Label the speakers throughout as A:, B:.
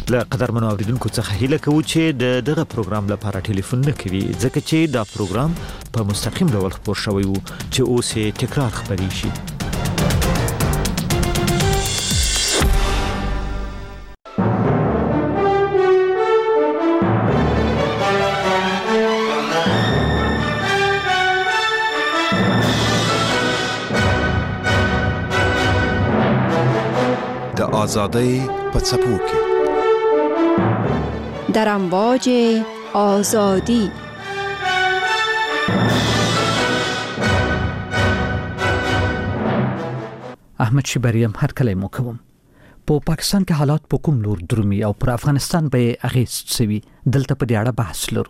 A: له قدرمنو اوریدونکو څخه هیله کوو چې دغه پروګرام لپاره ټلیفون نه کوي ځکه چې دا پروګرام په مستقیم ډول خبر شوی وو چې اوس یې تکرار خبري شي.
B: د آزادۍ په څپو کې
C: در امواج آزادی
D: احمد شبریم هر کله مو کوم په پاکستان کې حالات په کوم لور درومي او پر افغانستان به اغیست سوي دلته په دې اړه بحث لرو.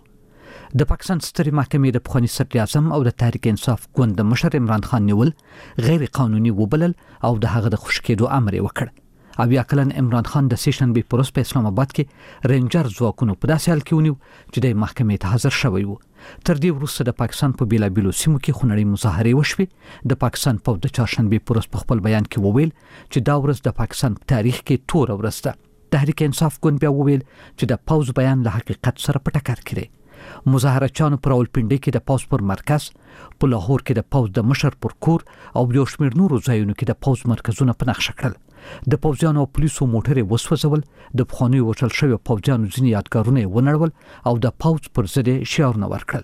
D: د پاکستان سترې محکمې د پخواني صدر اعظم او د تحریک انصاف ګوند مشر عمران خان نیول غیر قانوني وبلل او د هغه د خوشکېدو امر وکړ. او یا کلن عمران خان د سیشن بي پروس په اسلام آباد کې رینجر ځواکونو په داسې حال کې ونیو چې د محکمې ته حاضر شوی وو. تر دې وروسته د پاکستان په بیلابیلو سیمو کې خونړۍ مظاهرې وشوې. د پاکستان په د چهارشنبه پروس په خپل بیان کې وویل چې دا ورځ د پاکستان په تاریخ کې تور ورځ ده. تحریک انصاف ګوند بیا وویل چې د پاوز بیان له حقیقت سره په ټکر کې دی. مظاهرچیانو پر راولپنډي کې د پاوز پر مرکز، په لاهور کې د پاوز د مشر پر کور او یو شمېر نورو ځایونو کې د پاوز مرکزونه په نقشه کړل. د پوځیانو او پولیسو موټرې وسوځول، د پخواني وټل شوی پوځیانو ځینې یادګارونه ونړول او د پاوز پر ضد شعارونه ورکړل.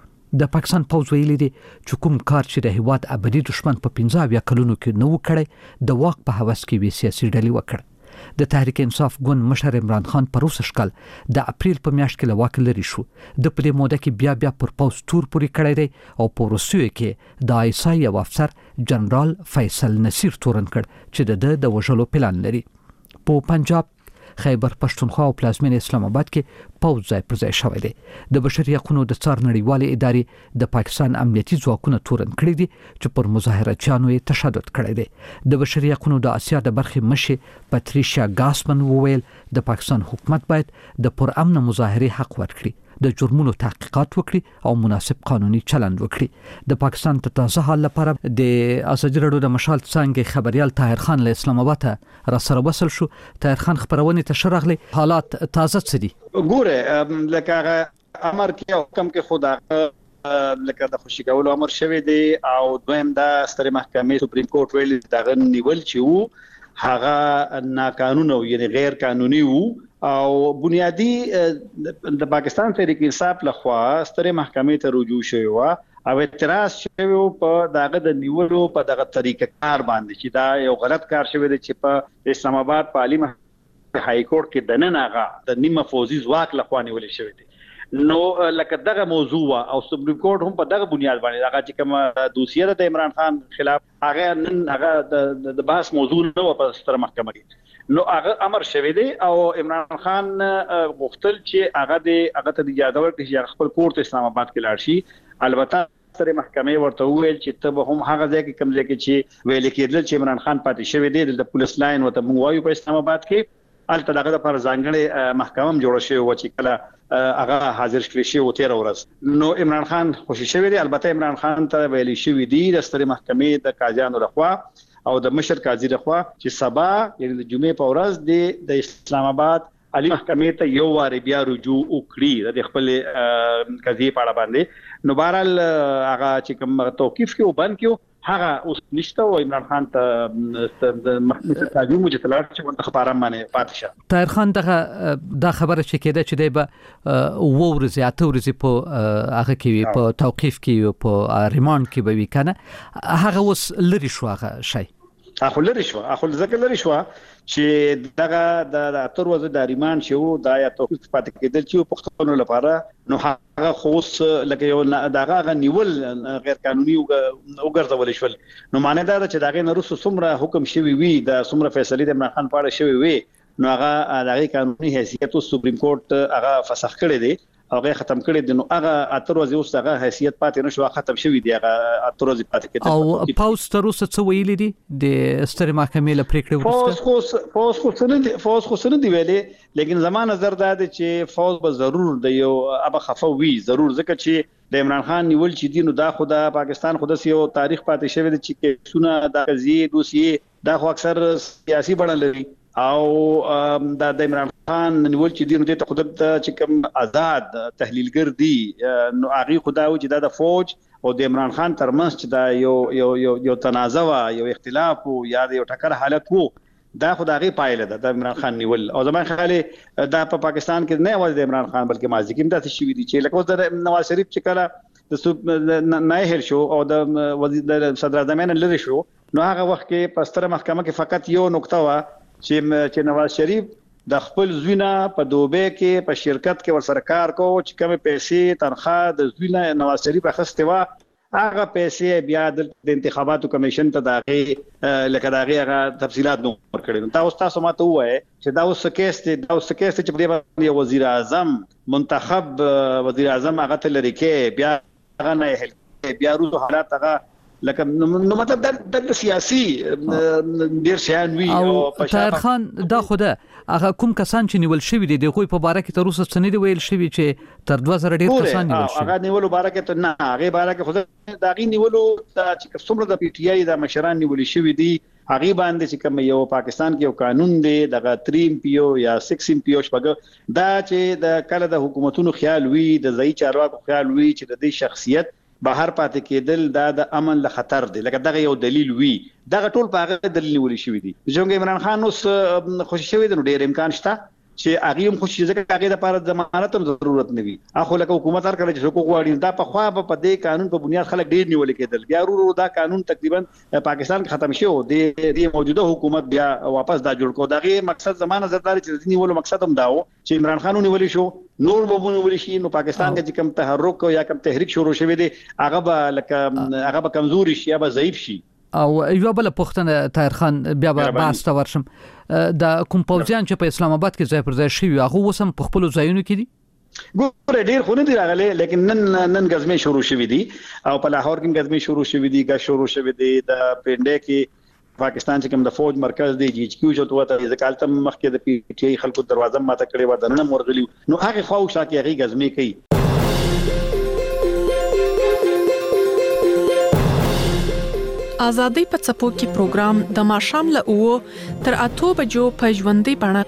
D: د پاکستان پوځ ویلي دی چې کوم کار چې د هیواد ابدي دشمن په 15 کلونو کې نو کړی د واک په هوس کې وی سیاسي ډلې وکړ. د تحریک انصاف ګوند مشر عمران خان په روسش کال د اپریل په میاشت کې لواک لري شو. د پدې موده کې بیا پر پوز تور پوری کړی دی او په روسیې کې د آیسای یو افسر جنرال فیصل نصیر تورن کړ چې د وژلو پلان لري. په پنجاب، خیبر پښتونخوا او پلازمین اسلام آباد کې پوز ځای پر ځای شوی دی. د بشري حقوقو د څار نړیوالې ادارې د پاکستان امنیتي ځواکونو تورن کړی دي چې پر مظاهرچیانو یې تشدد کړی دی. د بشري حقوقو د اسیا د برخې مشر پاتریشیا ګاسمن وویل د پاکستان حکومت باید د پرامن مظاهرې حق ورکړي، د جرمونو تحقیقات وکړي او مناسب قانوني چلند وکړي. د پاکستان ته تازه حال لپاره د ازادي راډیو د مشال څنګه خبريال طاهر خان له اسلام آباد را سره وصل شو. طاهر خان خبرونه ته شرغلي حالات تازه څه دي؟
E: ګوره لکه امر کې حکم کې خدا لکه د خوشی کولو امر شوی دی او دویم د ستر محکمې سپریم کورټ ویل دغه نیول چې وو هغه ناقانونه یعنی غیر قانوني وو او بنیادی د پاکستان تحریک انصاف لخوا ستر محکمې ته رجوع شوی و او اعتراض شوی په دغه د نیولو په دغه طریقه کار باندې چې دا یو غلط کار شوی دی چې په اسلام آباد په عالی های کورټ کې د نن هغه د نیمه فوزي ځواک لخوا نیول شوی دی. نو لکه دغه موضوع او سپریم کورټ هم په دغه بنیاد باندې هغه چې کوم دوسیه د عمران خان خلاف هغه نن هغه د بحث موضوع نه په ستر محکمه کې نو هغه امر شوی دی او عمران خان غوښتل چې هغه ته اجازه ورکړي چې خپل کورت اسلام آباد کې لاړ شي. البته ستر محکمې ورته وویل چې ته هم هغه ځای کې کوم ځای کې چې ویل کېدل چې عمران خان پاتې شوی دی د پولیس لاین وته موږ وایو په اسلام آباد کې الته دغه لپاره ځانګړي محکمه جوړه شوې و چې کله هغه حاضر کړی شي او 13 ورځ نو عمران خان خوشی شوی دی. البته عمران خان ته ویل شوی دی د ستر محکمې د قاضیانو لخوا او د مشر قاضي لخوا چې سبا یعنی د جمعې په ورځ د اسلام آباد عالی محکمې ته یو واری بیا رجوع وکړي د خپل قضیې په اړه باندې. نو بهرحال هغه چې کوم توقیف کې وبند کیو هغه اوس نشته او عمران خان ته د محکمې قاضي مجتلات چې ورته خبره باندې پاتې شه.
D: طاهر خان دا خبره چې کېده چې دی به ورځ اته ورځې په هغه کې په توقیف کې په ریماند کې به وی کنه هغه اوس لري شو هغه شي
E: اخو لري شو چې دغه د اتر وځ د ریمان شو د یا توقیف پاتې کېدل چې پښتون لپاره نو هغه خوص لکه یو دغه نیول غیر قانوني وګرځول شول. نو معنی دا چې دغه نورسو څومره حکم شوی وي د څومره فیصله د عمران خان په اړه شوی وي نو هغه دغه قانوني حیثیت سپریم کورټ هغه فسخ کړی دی هغه ختم کړی دی. نو هغه اتر ورځې اوس هغه حیثیت پاتې نشو ختم شوی دی هغه اتر ورځې پاتې کېده
D: او پاوز تر اوسه څه ویلي دي د ستر محکمې له پریکړې
E: وروسته فوز خو سن دی ویلي لیکن زما نظر دا دی چې فوز به ضرور د یو ابه خفوي ضرور ځکه چې د عمران خان نیول چې دینو دا خدا پاکستان خود سیو تاریخ پاتې شوی دی چې څونه د قضیې دوسیه دا خو اکثر سیاسي بڼه لري او د عمران خان نیول چې دینو د قدرت چې کوم آزاد تحلیلګر دي نو هغه خدای چې د فوج او د عمران خان ترمنځ چې دا یو تنازع یو اختلاف او یا یو ټکر حالت وو دا خدای پایله ده د عمران خان نیول او زمان خاله دا په پاکستان کې نه وځي د عمران خان بلکې ماضي کې هم د شي دي چې لکه د نواز شریف چې کله د نایهل شو او د وزیر صدر اعظم لری شو نو هغه وخت کې په ستره محکمه کې فقط یو نقطه وا چې نواز شریف د خپل زوینه په دوبه کې په شرکت کې ورسره کار کو چې کوم پیسې تنخواه د زوینه نواز شریف اخیسته وا هغه پیسې بیا د انتخاباتو کمیشن ته داغه لکه داغه تفصيلات نو ورکړي تاسو ماته وایي چې دا اوس کیس چې په دې وزیر اعظم منتخب وزیر اعظم هغه ته لري کې بیا هغه نه بیا روزو حالات هغه لکه نو مطلب د سیاسي ډیر شان وی
D: او طاهر خان دا خوده هغه کوم کسان چې نیول شوی دي دغه په باره کې تر اوسه څه نه دی ویل شوی چې تر 2000 ډیر کسان نیول شوی
E: هغه نیولو باره کې ته نه هغه باره کې خو دا غي نیولو چې څومره د پی ټی آی د مشران نیول شوی دي هغه باندې چې کوم یو پاکستان کې یو قانون دی دغه 3 پی او یا 6 پی او شپږ دا چې د کله د حکومتونو خیال وی د ځای چارواکو خیال وی چې د دې شخصیت بهر پاتې کېدل دا د امن له خطر دی لکه دغه یو دلیل وی دغه ټول په هغه دلیل نیول شوی دی چې عمران خان اوس خوشی شوی دی نو ډیر امکان شته چې هغه هم خوشی ځکه هغه د لپاره ضمانت هم ضرورت نه وي اخو لکه حکومت هر کله چې حقوق غواړي دا په خوا په دې قانون په بنیاد خلک ډیر نیول کېدل بیا ورو دا قانون تقریبا پاکستان کې ختم شو د موجوده حکومت بیا واپس دا جوړ کو دغه مقصد زمانه زرداري چې نیولو مقصد هم داو چې عمران خان نیول شو نور به ونیول شي نو پاکستان کې کوم تحرک یا کوم تحریک شروع شوی دی هغه به کمزوري شي یا به ضعیف شي
D: او یو بل پښتنه طاهر خان بیا باس تا ورشم د کوم پوځیان چې په اسلام آباد کې ځای پر ځای شي هغه وسم په خپل ځایونو کې دي
E: ګوره ډیر خو نه دی راغلي لیکن نن غزمه شروع شوې دي او په لاهور کې غزمه شروع شوې دي غا شروع شوې دي د پنده کې پاکستان چې کوم د فوج مرکز دی جی ایچ کیو جو ته ځکه تل مخکې د پی ټی آی خلکو دروازه ماته کړې و دنه مرغلی نو هغه خو شاکه هغه غزمه کوي
F: آزادۍ په څپو کې پروګرام د ماښام له 9 تر 8 بجو په ژوندۍ بڼه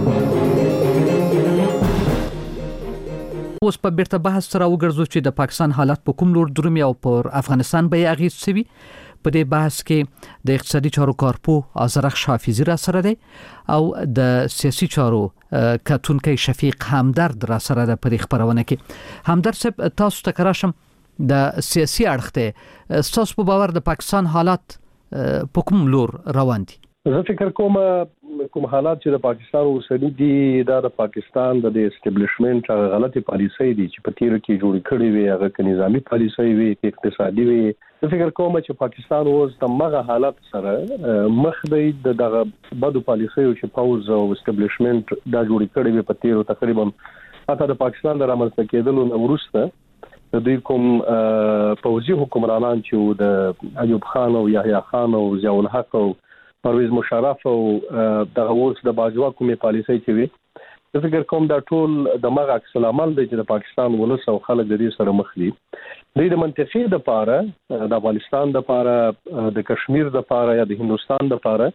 D: اوس په بیرته بحث سره وګرځو چې د پاکستان حالات په کوم لور درومي او پر افغانستان به اغیز سوي په دې بحث کې د اقتصادي چارو کارپو آزرخ حافظي را سره دی او د سیاسي چارو کتونکي شفیق همدرد را سره د پرې خبرونه کې همدرد صاحب تاسو ته کراشم د سیاسي اړخ ته تاسو په باور د پاکستان حالات په کوم لور روان دي
G: زه فکر کوم حالات چې د پاکستان اوسنی دي دا د پاکستان د اسټابلیشمنت غلطي پالیسي دي چې په تیر کې جوړ کړي وي هغه ک نظامی پالیسي وي اقتصادي وي زه فکر کوم چې پاکستان اوس د مغه حالات سره مخ دی دغه بدو پالیسي چې پاوز او اسټابلیشمنت دا جوړ کړي وي په تیر تقریبا حتی د پاکستان د رامنځته کېدلو نه وروسته د کوم پوځي حکمرانان چې د ایوب خان او یحیی خان او ضیاء الحق او پرویز مشرف او د اوس د باجوا کومې پالیسي چې وي زه فکر کوم دا ټول د مغه عکس العمل دی چې د پاکستان ولس او خلک د دې سره مخ دي د منطقې د پاره د افغانستان د پاره د کشمیر د پاره یا د هندستان د پاره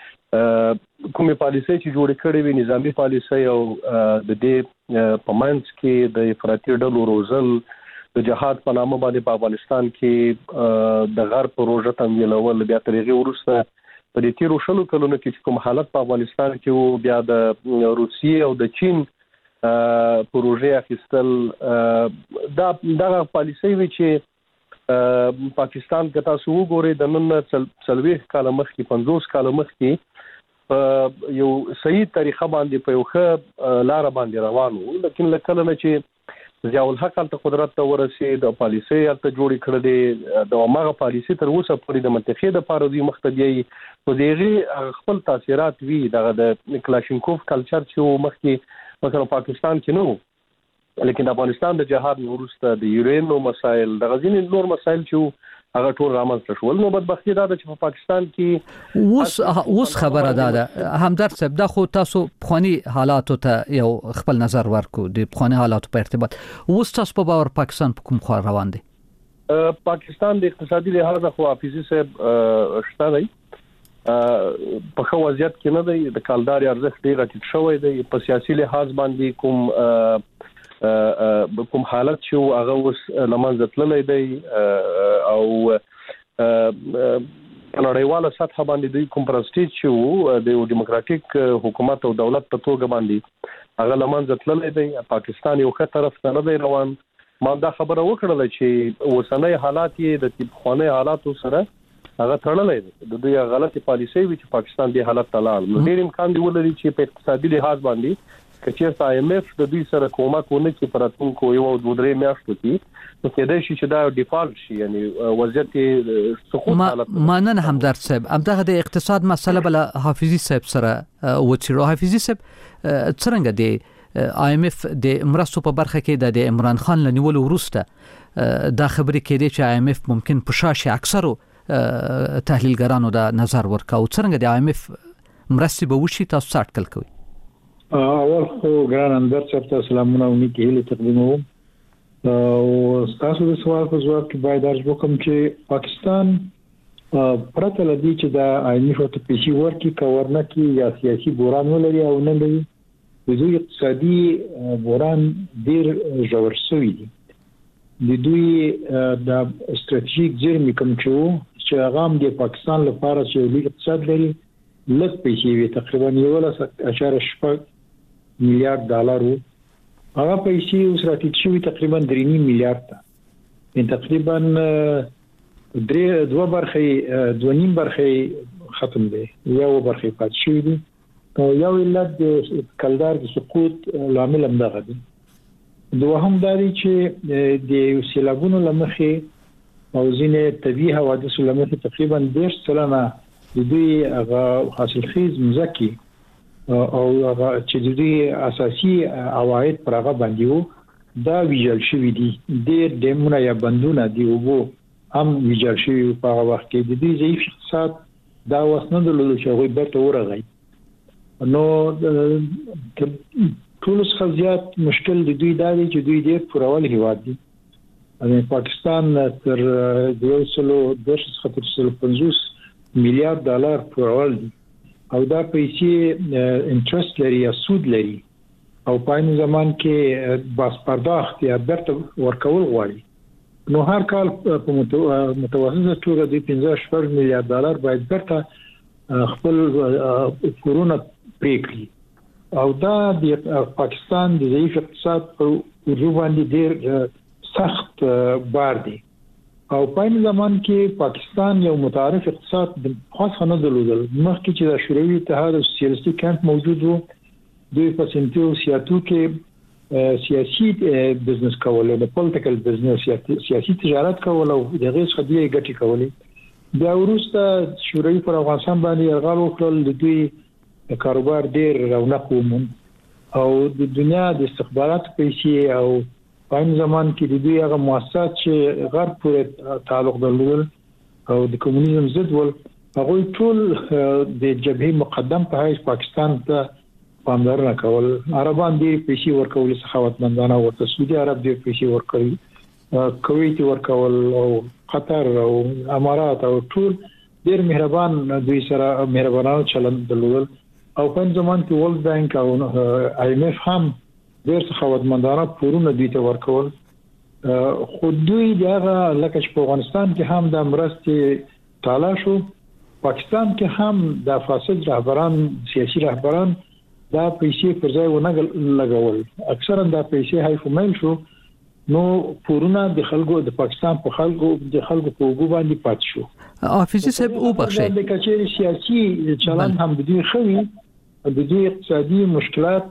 G: کومې پالیسي چې جوړ کړي وي نظامی پالیسي او د دې پمنس کې د افراطي ډلو روزل د جهاد په نامه باندې په افغانستان کې د غرب پروژه تمویلول بیا ترغه ورسته په دې تیرو شلو کلونو کې کوم حالت په افغانستان کې وو بیا د روسیې او د چین پروژه اخیستل دا پالیسي وی چې پاکستان کې تاسو وګورئ د نن 40 کال مخکې 50 کال مخکې یو صحیح طریقه باندې په یو ښه لار باندې روانو لیکن لکه نه چې ضیاء الحق ته قدرت ته ورسید او پالیسي ته جوړ کړل دي د ماغه پالیسي تر اوسه پورې د منطقې د پاره دی مختدي او دغه خپل تاثیرات وی د کلاشینکوف کلچر چې مخکې مثلا پاکستان کې نو لیکن افغانستان د جهاد وروسته د یورینو مسایل د غزنی نور مسایل چې هغه ټول رامنځته شول نو بدبختی دا چې په پاکستان کې
D: اوس خبره ده همدرد صاحب دا خو تاسو خواني حالاتو ته یو خپل نظر ورکو د خواني حالاتو په ارتباط اوس تاسو په باور پاکستان په کوم خوا روان دي
G: پاکستان د اقتصادي لحاظ خو حافظي صاحب شته دی په خو وضعیت کې نه دی د کالداري ارزښت ډیر ټیټ شوی دی په سیاسي لحاظ باندې کوم حالت شو هغه اوس لمنځه تللی دی او نړیواله سطح باندې دوی کوم پرستیج شو د ډیموکراټیک حکومت او دولت په توګه باندې هغه لمنځه تللی دی پاکستان یو ښه طرف ته نه دی روان ما دا خبره وکړه چې اوسنۍ حالات یې د خواني حالاتو سره هغه تړلې دي د دوی غلطي پالیسي وی چې پاکستان دی حالت تلال نو ډیر امکان دی ولري چې په اقتصادي لحاظ باندې کچېرته IMF د دوی سره کومک ونه چې پراتونکو یو د درې میاشتو کې نو کېدای شي چې دا ډیفالت شي یعنی وضعیت سقوط حالت
D: مانن همدرد صاحب همدغه د اقتصاد مسله بل حافظي صاحب سره وڅیرو حافظي صاحب څنګه دی IMF د مرستو په برخه کې د عمران خان لنیول وروسته دا خبرې کېدې چې IMF ممکن په شاشه اکثرو تحلیلګرانو دا نظر ورکاو څنګه د IMF مرستې به وشي تاسو څه اټکل کوئ
H: اول خو ګران اندر صاحب ته سلامونه او نیکی هیله تقدیموم او تاسو د سوال په ځواب کې باید درج وکم چې پاکستان پرته لدی چې دا IMF ته پیسې ورکړي کورنه کې یا سیاسي بحران ولري او نه لري د دوی اقتصادي بحران ډیر ژور شوی دی د دوی د استراتیژیک زیرمې کوم چې هغه هم د پاکستان لپاره چې لوی اقتصاد لري لږ پیسې وي تقریبا 1.8 میلیارډ ډالر هغه پیسې اوس راټیټ شوي تقریبا 3.5 میلیارډ ته تقریبا 2 برخې ختم دي یو برخې پات شوی دي یو علت د کلدار د سقوط لامل هم دغه دي دوهم داري چې د سیلابونو لمخې او ځینې طبيعي حوادث لمخې تقریبا 10 سلنه د دوی هغه حاصلخیز مزکی او هغه چې د دوی اساسي عواید پر هغه باندې وو دا ویجل شوی دي ډېر دمونه یا بندونه دی وو هم ویجل شوی په هغه وخت کې د دوی ضعیف اقتصاد دا وسنه د لولو چې هغه بیرته ورغی نو ټول خزيات مشکل د دوی دا دی چې دوی ډېر پرول هیواد دي پاکستان تر 250 میلیارډ ډالر پرول دي او دا پیسې انټرست لري یا سود لري او په این زمان کې باس پرداخت یا بیرته ورکول غواړي نو هر کال په متوسطه توګه د 15 میلیارډ ډالر باید بیرته خپل کرونا پریکړي او دا د پاکستان د ضعیف اقتصاد په وجوه باندې ډېر سخت بار دی او په این زمان کې پاکستان یو متعارف اقتصاد د خاصه نه درلودل مخکې چې د شوروي اتحاد او سوسیالیستي کانت موجود وو دوی په سنتو سیاسو کې سیاسي بزنس کول او پولیټیکل بزنس سیاسي تجارت کول او دغه څخه دی ګټي کولې دا وروسته شوروي پر افغانستان باندې یرغل وکړل د دوی کاروبار ډېر رونق ومون او د دنیا د استخبارات پیسې او په این زمان کې د دوی هغه مؤسسات چې غرب پورې تعلق درلودل او د کمونیزم ضد ول هغه ټول د جبهه مقدم په حیث پاکستان ته پاملرنه کول عربان دې پیسې ورکول سخاوتمندانه ورته سعودي عرب دې پیسې ورکړي کویت ورکول او قطر او امارات او ټول ډېر مهربان دوی سره مهربانانه چلند درلودل او په زمان کې ورلد بانک او IMF هم ډېر سخاوتمندانه پورونه دوی ته ورکول خو دوی دغه لکه چې په افغانستان کې هم د مرستې تعالی شو پاکستان کې هم د فاسد رهبران سیاسي رهبران دا پیسې پر ځای ونه لګول اکثرا دا پیسې هایفومل شو نو پورونه د خلکو د پاکستان په خلکو د خلکو په وګو باندې پات شو
D: حافظي صاحب او بخښي
H: د کچېری سیاسي چلن هم د دوی خوي د دوی اقتصادي مشکلات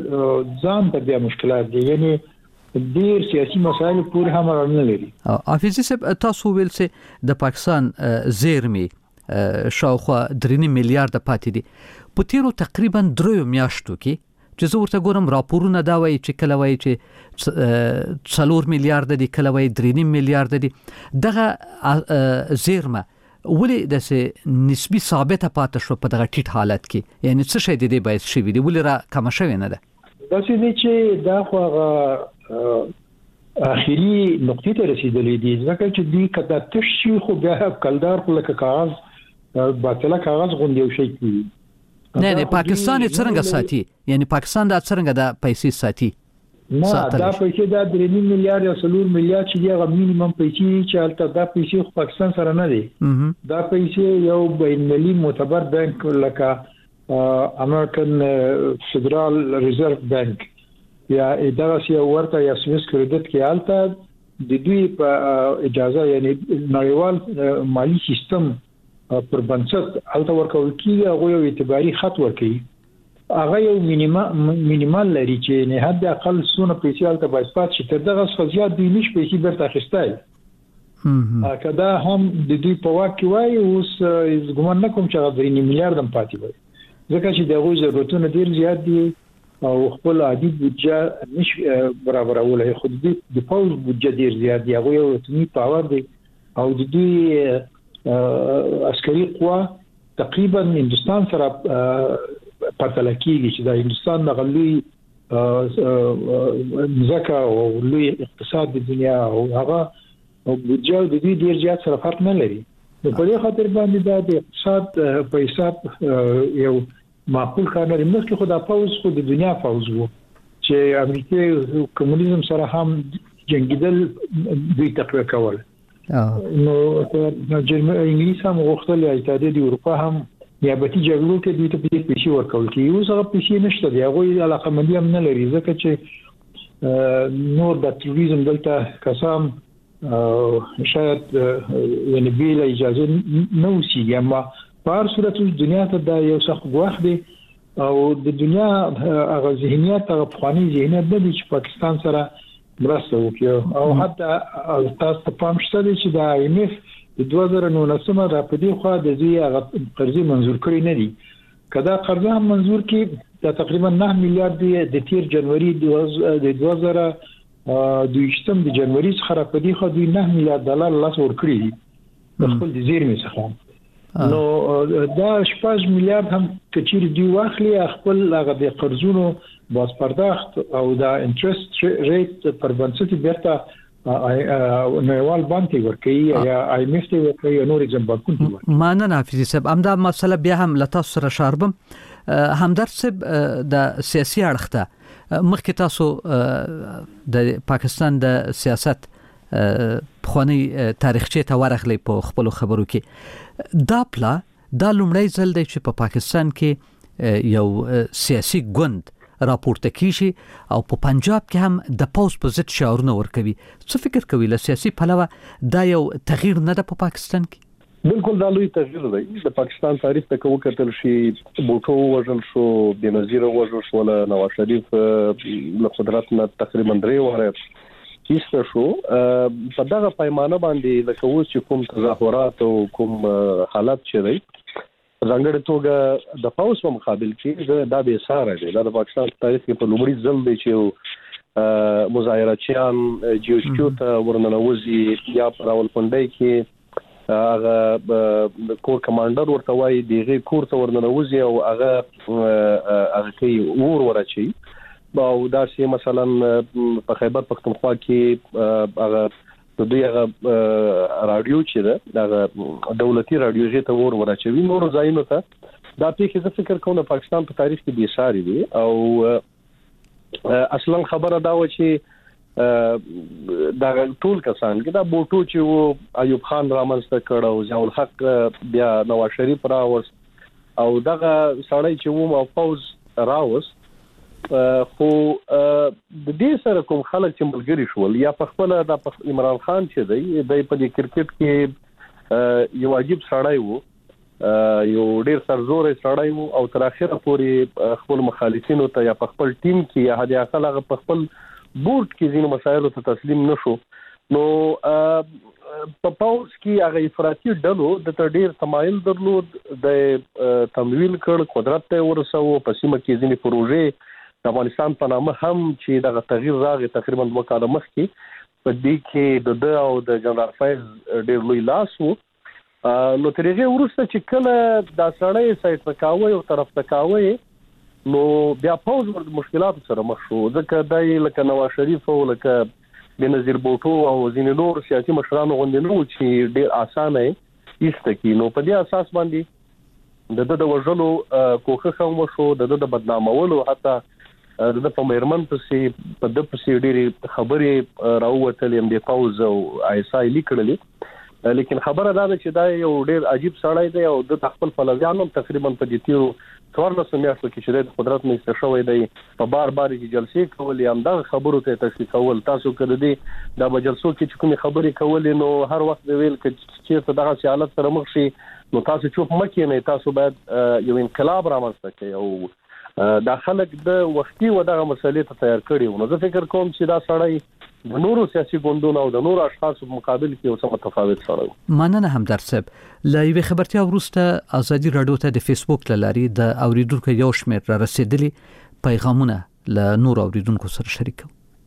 H: ځان ته بیا مشکلات دي یعنی ډیر سیاسي مسایل پورې هم نه لري
D: حافظي صاحب تاسو ویل چې د پاکستان زیرمې شاوخوا 3 میلیارډ پاتې دي په تیرو تقریبا 3 میاشتو کې چې زه ورته ګورم راپورونه دا وایي چې کله وایي چې 4 میلیارډ دي کله وایي 3 میلیارډ دي دغه زیرمه ولې د نسبی ثابته پاتې شو په دغه ټیټ حالت کې یعنی څه شي دی باید شي وي ولې را کم شوی نه ده
H: دا چې دا خو اخیری نقطې ته رسیدلې دي ځکه چې دوی کدا تشي خو بیا کلدار په لکه کاغذ باطله کاغذ غوندي یو شي کوي.
D: نه پاکستان څنګه ساتي؟ یعنی پاکستان دا څنګه د پیسې ساتي؟
H: نه دا پیسې دا 3 میلیارډ یا 4 میلیارډ چې هغه مینیمم پیسې چې البته دا پیسې خو پاکستان سره نه دي. دا پیسې یو بین المللي معتبر بانک لکه امریکن فدرال ریزرو بانک یا اداره ورته یا سویس کریډټ کې البته د دوی په اجازه یعنی نړیوال مالی سیستم پر بنسټ البته ورکول کیږي. هغه یو اعتباري خط ورکوي. هغه یو مینیمال لري چې نه حد اقل سونه پیسې البته باید پات شي. تر دغه څخه زیات دوی نش پیسې برته اخیستای. کدا هم د دوی په واک کې وای اوس ګومان نه کوم چې هغه 3 میلیارډ هم پاتې وي. ځکه چې دغه ضرورتونه ډیر زیات دي او خپل عادي بودجه نش برابرولای. خو د پاوز بودجه ډیر زیات دی. هغه یو اتمی پاور دی او د دوی عسکري قوا تقریبا هندستان سره پرتله کیږي چې د هندستان د غلوی ځکه او لوی اقتصاد د دنیا او هغه بودجه د دې ډیر زیات سره فرق نه لري. نو په دې خاطر باندې د اقتصاد په حساب یو معقول کار لري. مخکې خو د پاوز خو د دنیا پاوز وو چې امریکای کمونیزم سره هم جنگیدل دوی تقویه کول. نو انګلیس هم غوښتل اتحادیه د اروپا هم نیابتي جګړو کې دوی ته پیسې ورکول کی. اوس هغه پیسې نشته دی. هغه علاقه مندي هم نه لري ځکه چې نور د تروریزم دلته قسم شاید یعنی بیل اجازه نه وسیږي. اما په هر صورت دنیا ته دا یو څه غوښ دی او د دنیا هغه ذهنیت هغه افغاني ذهنیت د پاکستان سره مرسته وکړي. او حتی تاسو ته پام شته چې د IMF د 2019 راپدې خو د دوی هغه قرضې منزور کړی نه دي. کدا قرضه هم منزور کړي دا تقریبا 9 میلیارډ دی. د 13 جنوري د 2022 د جنوري څخه راپدې خو دوی 9 میلیارډ ډالر لاس ورکړي دي د خپل د زیرمې څخه. نو دا 15 میلیارډ هم کچیر دی واخلي خپل هغه د قرضونو باز پرداخت او دا انټرست ریټ پر بنسټ بیرته نړیوال بانک ورکوي یا IMF ته ورکوي یا نور اگزام بانکونه ورکوي.
D: مانه حافظي صاحب همدا مسله بیا هم لته سره شاربم. همدرد صاحب د سیاسي اړخته مخکې تاسو د پاکستان د سیاست پخوانی تاریخچه ته ورغلی په خپل خبرو کې. دا پلا دا لومړی ځل دی چې په پاکستان کې یو سیاسي ګوند راپورته کیږي او په پنجاب کې هم د پاوز په ضد شعارونه ورکوي. څه فکر کوي له سیاسي پلوه دا یو تغییر نه ده په پاکستان کې؟
G: بالکل دا لوی تغییر دی. د پاکستان تاریخ ته کوم کتل شي بوټو وژل شو، بنظیر وژل شو، نواز شریف له قدرت نه تقریبا 3 واره کیسته شو. په دغه پیمانه باندې لکه اوس چې کوم تظاهرات او کوم حالات چې دی ځانګړې توګه د پاوز په مقابل کې دا به ساره دی. دا د پاکستان تاریخ کې په لومړي ځل دی چې مظاهراتچیان جیوشکو ته ورننوزي یا په راولپنډۍ کې هغه کور کمانډر ورته وایي دغه کور ته ورننوزي او هغه کوي ورچي. او دا چې مثلا په خیبر پختونخوا کې هغه د دوی هغه رادیو چې دا دولتي رادیو چې ورچوي نور ځایونو ته. دا پیښه زه فکر کوم د پاکستان په تاریخ کې به ساري دي. او اصلا خبره دا و چې دا ټول کسان کې دا بوټو چې وو ایوب خان رامنځته کړ او ضیاء الحق بیا نواز شریف راوست او دغه سړی چې وو او پاوز راوست. خو د دې سره کوم خلک چې ملګری شول یا په خپل د عمران خان چې دی په کرکټ کې یو عجیب سړی وو، یو ډیر سرزوري سړی وو او تر اخره پورې خپل مخالفینو ته یا په خپل ټیم کې یا هدي اقل هغه په خپل بورډ کې ځینې مسایلو ته تسلیم نشو. نو په پاوز کې هغه افراطي ډلو د ډیر تمایل درلود د تمویل کړ، قدرت ته ورسو، په سیمه کې ځینې پروژې د افغانستان په نامه هم چې دغه تغییر راغی تقریبا 2 کال مخکې په دې کې د او د جنرال فیض ډیر لوی لاس وو. نو ترغه ورسته چې کله دا سړی سایت پکاوي او طرف پکاوي نو بیا پاوز ورته مشکلات سره مخ شو. ځکه دای لکه نواز شریف او لکه بنظیر بوټو او ځینې نور سیاسي مشرانو غوندې نو چې ډیر اسانه ایسته کی نو په دې اساس باندې د وژلو کوخه هم شو د بدنامولو حتی د پمرمن په د پروسیډری خبرې راووتل ام د پاوز او ایسای لیکلې لیکن خبره دا ده چې دا یو ډیر عجیب سړی دی او د خپل فلزیانو تقریبا په دې تیرو 14 میاشتو کې چې د قدرت مې شوی دی په بار چې جلسې کولې هم دا خبرو ته تشریح کول تاسو کړی دی دا مجلسو کې چې کومې خبرې کولې نو هر وخت ویل چې دغه حالت سره مخ شي نو تاسو چوپ مکه نه تاسو باید یو انقلاب رامنځته کړئ او دا خلک د وختي و دغه مسلې ته تیار کړي نو زه فکر کوم چې دا سړی د نورو سیاسي ګوندونو او د نورو اشخاصو په مقابل کې اوسه متفاوت سره
D: مننه همدرد صاحب لایوي خبرتیا وروسته ازادي رادیو ته د فیسبوک لاري د اوریدونکو یو شمېر را رسیدلی پیغامونه له نور اوریدونکو سره شریکو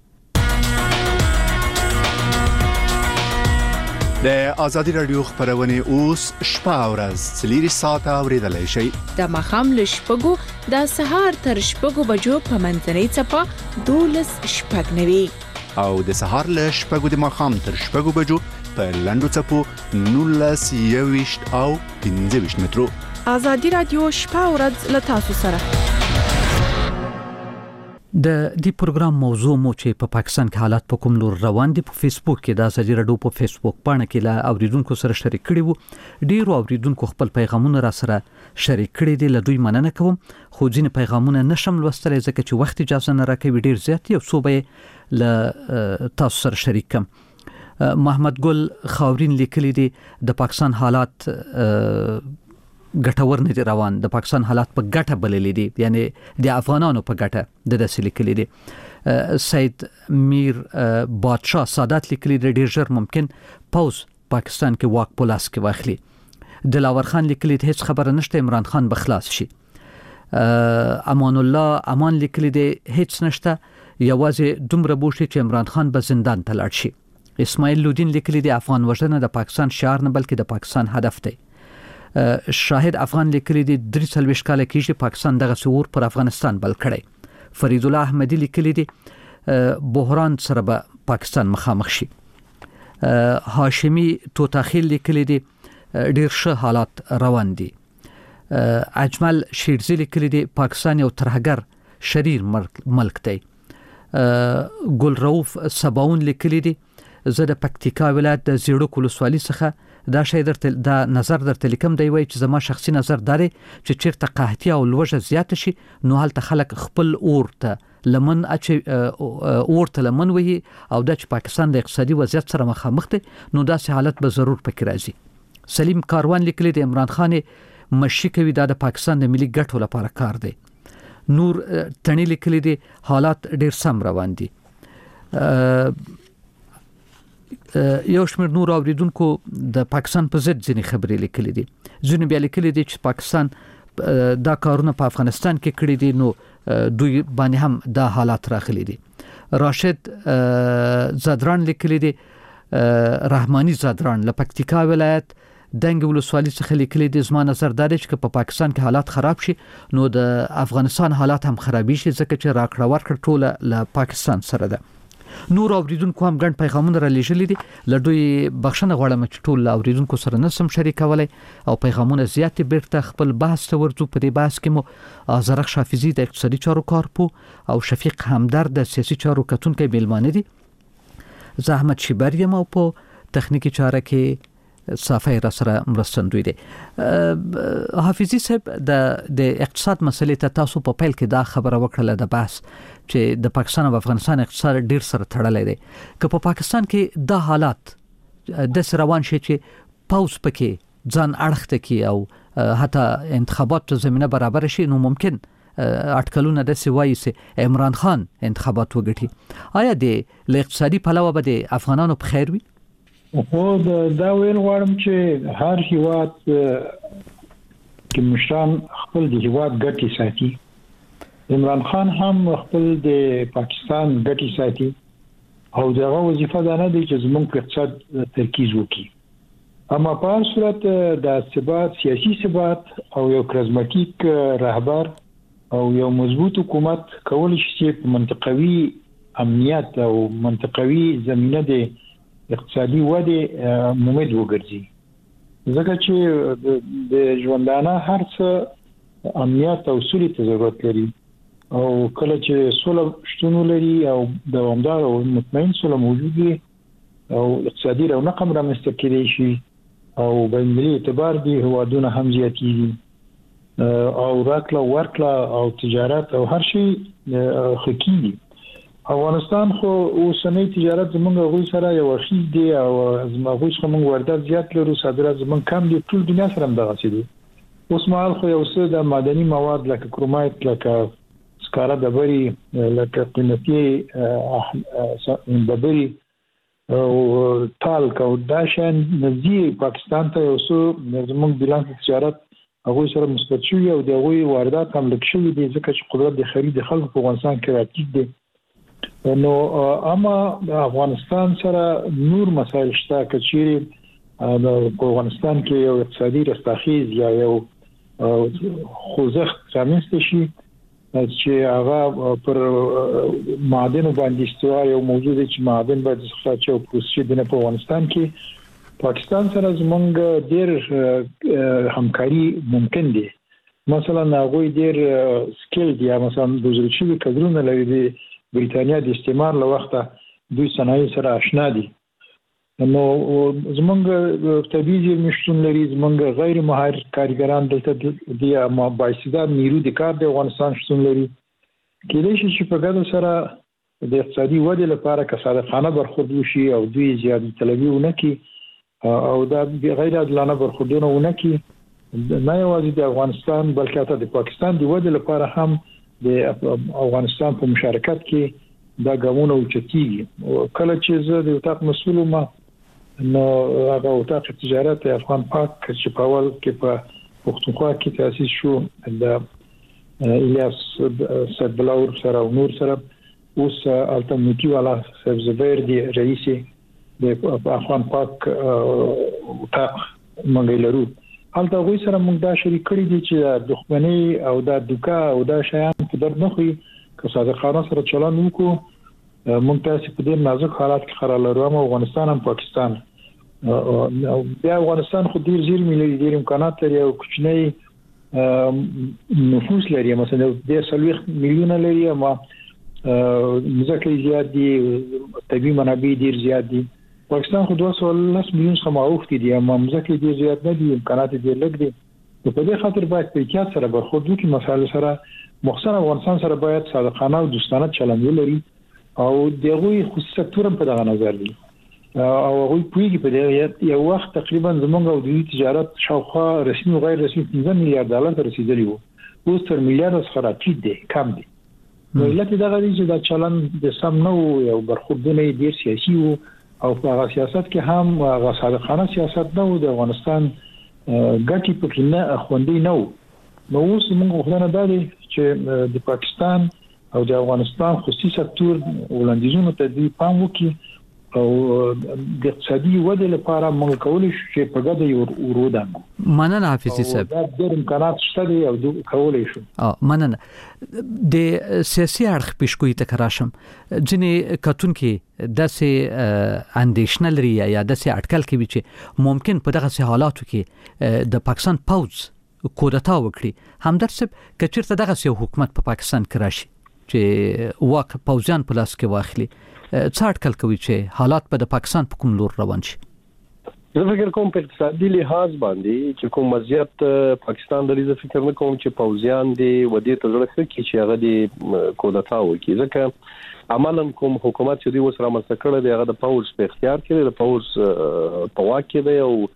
B: د ازادي رادیو خبرونه اوس شپه او ورځ 3 ساعته اوریدلای شئ
F: د مخام له شپږو د سهار تر شپږو بجو په منځنۍ چپه 12 شپږ نوي
B: او د سهار له شپږو د مخام تر شپږو بجو په لندو چپو 19 او 15 مترو
F: ازادي رادیو شپه او ورځ له تاسو سره
D: د دې پروګرام موضوع مو چې په پاکستان کې حالات په کوم لور روان دي په فیسبوک کې د ازادي رادیو په فیسبوک باندې کې لا اوریدونکو سره شریک کړي وو ډیرو اوریدونکو خپل پیغامونه را سره شریک کړي دي له دوی مننه کوم خو ځینې پیغامونه نشم لوستلای ځکه چې وخت اجازه نه راکوي ډیر زیات یو څو به له تاسو سره شریک کوم محمد ګل خاورین لیکلي دي د پاکستان حالات ګټور نه دي روان د پاکستان حالات په ګټه بللې دي یعنی د افغانانو په ګټه د داسې لیکلي دي سید میر بادشاه سادات لیکلي دي ډیر ژر ممکن پاوز پاکستان کې واک په لاس کې واخلي دلاور خان لیکلي دي هیڅ خبره نشته عمران خان بخلاص شي امان الله امان لیکلي دي هیڅ نشته یوازې دومره بوشي چې عمران خان به زندان ته لاړ شي اسماعیل لودین لیکلي دي افغان وژنه د پاکستان شعار نه بلکې د پاکستان هدف دی شاهد افغان لیکلي دي 43 کال کېږي پاکستان دغه څور پر افغانستان بل کړي فرید الله احمدی لیکلي دي بحران سره به پاکستان مخامخ شي هاشمی توتاخیل لیکلي دي ډیر ښه حالات روان دي اجمل شیرزی لیکلي دي پاکستان یو ترهګر شریر ملک دی ګل رؤف سباون لیکلي دي زه د پکتیکا ولایت د زیړو کولسوالي څخه دا شی درته دا نظر درته لیکم دی وای چې زما شخصي نظر داري چې چیرته قحطي او لوږه زیات شي نو هلته خلک خپل اورته لمن اورته لمن وي او د پاکستان د اقتصادي وضعیت سره مخامخ دي نو داسې حالت به ضرور پکې راځي سلیم کاروان لیکلی دی عمران خان مشي کوي د پاکستان د ملي ګټو لپاره کار دی نور تڼي لیکلی دی حالات ډیر سم روان دي یو شمېر نور اوریدونکو د پاکستان په ضد ځینې خبرې لیکلي دي ځینې بیا لیکلي دي چې پاکستان دا کارونه په افغانستان کې کړي دي نو دوی باندې هم دا حالات راغلي دي راشد زادران لیکلي دي رحماني زادران له پکتیکا ولایت دنګ ولسوالي څخه لیکلي دي زما نظر دا دی چې په پاکستان کې حالات خراب شي نو د افغانستان حالات هم خرابي شي ځکه چې راکړه ورکړه ټوله له پاکستان سره ده نور اوریدونکو هم ګڼ پیغامونه را لېږلي دي له دوی بخښنه غواړم چې ټول اوریدونکو سره نسم شریکولی او پیغامونه زیات بیرته خپل بحث ته ورځو په دې بحث کې مو زرخ حافظي د اقتصادي چارو کارپو او شفیق همدرد د سیاسي چارو کتونکي میلمانه دي زه احمد شیبر یم او په تخنیکی چاره کې صافی را سره مرستندوی دی حافظي صاحب د اقتصاد مسلې ته تاسو په پیل کې دا خبره وکړه د بحث چې د پاکستان او افغانستان اقتصاد ډیر سره تړلی دی که په پاکستان کې دا حالات د روان شي چې پاوز پکې ځان اړخته کی او حتی انتخابات زمينه برابر شي نو ممکن اټکلونه د سوای سي عمران خان انتخابات وګټي آیا د اقتصادي پلوه به د افغانانو په خیر وي
H: خو دا ویل غواړم چې هر هیواد کې مشران خپل د هیواد ګټې ساتي عمران خان هم خپل د پاکستان ګټې ساتي او دغه وظیفه ده نه دی چې زموږ په اقتصاد ترکیز وکړي اما په هر صورت د ثبات سیاسي ثبات او یو کریزماتیک رهبر او یو مضبوط حکومت کول شي په منطقوي امنیت او منطقوي زمینه د اقتصادي وده مومد وګرځي ځکه چې د ژوندانه هر څه امنیت او سولې ته ضرورت لري او کله چې سوله شتون لري او دوامدار او مطمئن سوله موجود وي او اقتصادي رونق هم رامنځته کېدای شي او بین‌المللي اعتبار دي هوادونه هم زیاتېږي او راکړه ورکړه او تجارت او هر شي خکېږي. افغانستان خو اوسنۍ تجارت زمونږ غوي سره یو اخی دی او زموږ څخه موږ واردات زیات لرو، صادرات زمونږ کم دي، ټول دنیا سره هم دغه څه دي. اوس مهال خو یو څه د معدني مواد لکه کرومایت، لکه سکاره ډبري، لکه قیمتي ډبري او تالک او دا شان نزي پاکستان ته یو څه زمونږ بیلانس تجارت هغه سره مثبت شوی او د هغوی واردات هم لږ شوی دي ځکه چې قدرت د خرید خلکو په افغانستان کې راټیټ دي. نو اما افغانستان سره نور مسایل شته چې په افغانستان کې یو اقتصادي رستاخیز یا یو خوځښت رامنځته شي چې هغه پر معادن باندې استوا یو موضوع دی چې معادن باندې څه او پروسې د په افغانستان کې پاکستان سره زمونږ ډېر همکاري ممکن دي. مثلا هغه ډېر سکیل دی، مثلا د وزارتي کډرونو لري برېټانیا د استعمار له وخته دوی صنایع سره آشنا دي. نو زمونږ طبيعي زیرمې شتون لري، زمونږ غیر مهار کارګران دلته دي، اما بااستعداد نیرو د کار د افغانستان شتون لري. کله چې په ګډه سره د اقتصادي ودې لپاره کسادخانه برخورد وشي او دوی زیاتې طلبي ونکي او دا غیر عادلانه برخوردونه ونکي، نه یوازې د افغانستان بلکې حتی د پاکستان د ودې لپاره هم د افغانستان په مشارکت کې دا ګامونه اوچتيږي. کله چې زه د وټاق مسؤل ما نو هغه وټاق تجارت افغان پاک چې په اول کې په پښتونخوا کې تاسیس شو د الیاس سبلاور سره او نور سره، اوس الټرنیټیو والا سبزبیر دی رئیس د افغان پاک وټاق منګی لرو. حالته غوي سره موږ دا شریک کړی دي چې دښمنۍ او دا دوکا او دا شیان په درد نه خوي که صادقانه سره چلن وکړو. موږ تاسو په دې نازک حالات کې قرار لرو، هم افغانستان هم پاکستان او بیا افغانستان خو ډیر زیرمې لري، ډیر امکانات لري او کوچنی نفوس لري، مثلا د 30 میلیونه لري، اما ځکه زیات دي، طبي منابع ډیر زیات دي. پاکستان خو 210 میلیون سماوختي دي، اما ځکه ډیر زیات نه دي، امکانات ډیر لږ دي. په دې خاطر باید په احتیاط سره برخورد وکړي، مسایل سره مخصوصا افغانستان سره باید صادقانه او دوستانه چلند ولري او دغه خصوصي سکتور په دغه نظر دي او هغه پویږي په دې یو وخت تقریبا زمونږ او د تجارت شاوخوا رسمي او غیر رسمي 15 میلیارډ ډالر ته رسیدلی وو، اوس تر میلیارډ څخه راټیټ دي، کم دي. نو لکه دغه چې دا چلند د سم نو یو برخوردونه ډیر سیاسي وو او په هغه سیاست کې هم هغه صادقانه سیاست نه و، د افغانستان ګټي پکې نه خوندې نه و. نو اوس موږ غواړو دا دی چې د پاکستان او د افغانستان خصوصي سکتور وړاندیزونو ته دی پام وکړي او د اقتصادي ودې لپاره موږ کولای شو چې په ګډه یو ورودان.
D: مننه حافظي صاحب.
H: دا ډېر امکانات شته دي او کولای شو.
D: مننه. د سیاسي اړخ پیشګوئی ته راشم، ځنې کتونکو داسې اندیشنه لري یا داسې اټکل کوي چې ممکن په دغه حالاتو کې د پاکستان پوز کودتا وکړي. همدرد صاحب کچیرته دغه حکومت په پاکستان کې راشي چې واک پوزیان په لاس کې واخلي، څه اټکل کوي چې حالات په د پاکستان په کوم لور روان شي؟
G: زه فکر کوم په اقتصادي لحاظ باندې چې کوم وضعیت پاکستان د دې فکر نه کوم چې پوزیان دی ودې ته ضرورت کې چې هغه د کودتا وکړي، ځکه عملاً کوم حکومت چې دوی وسره مسکړه دی هغه د پوز په اختیار کې دی، د پوز په واک کې دی او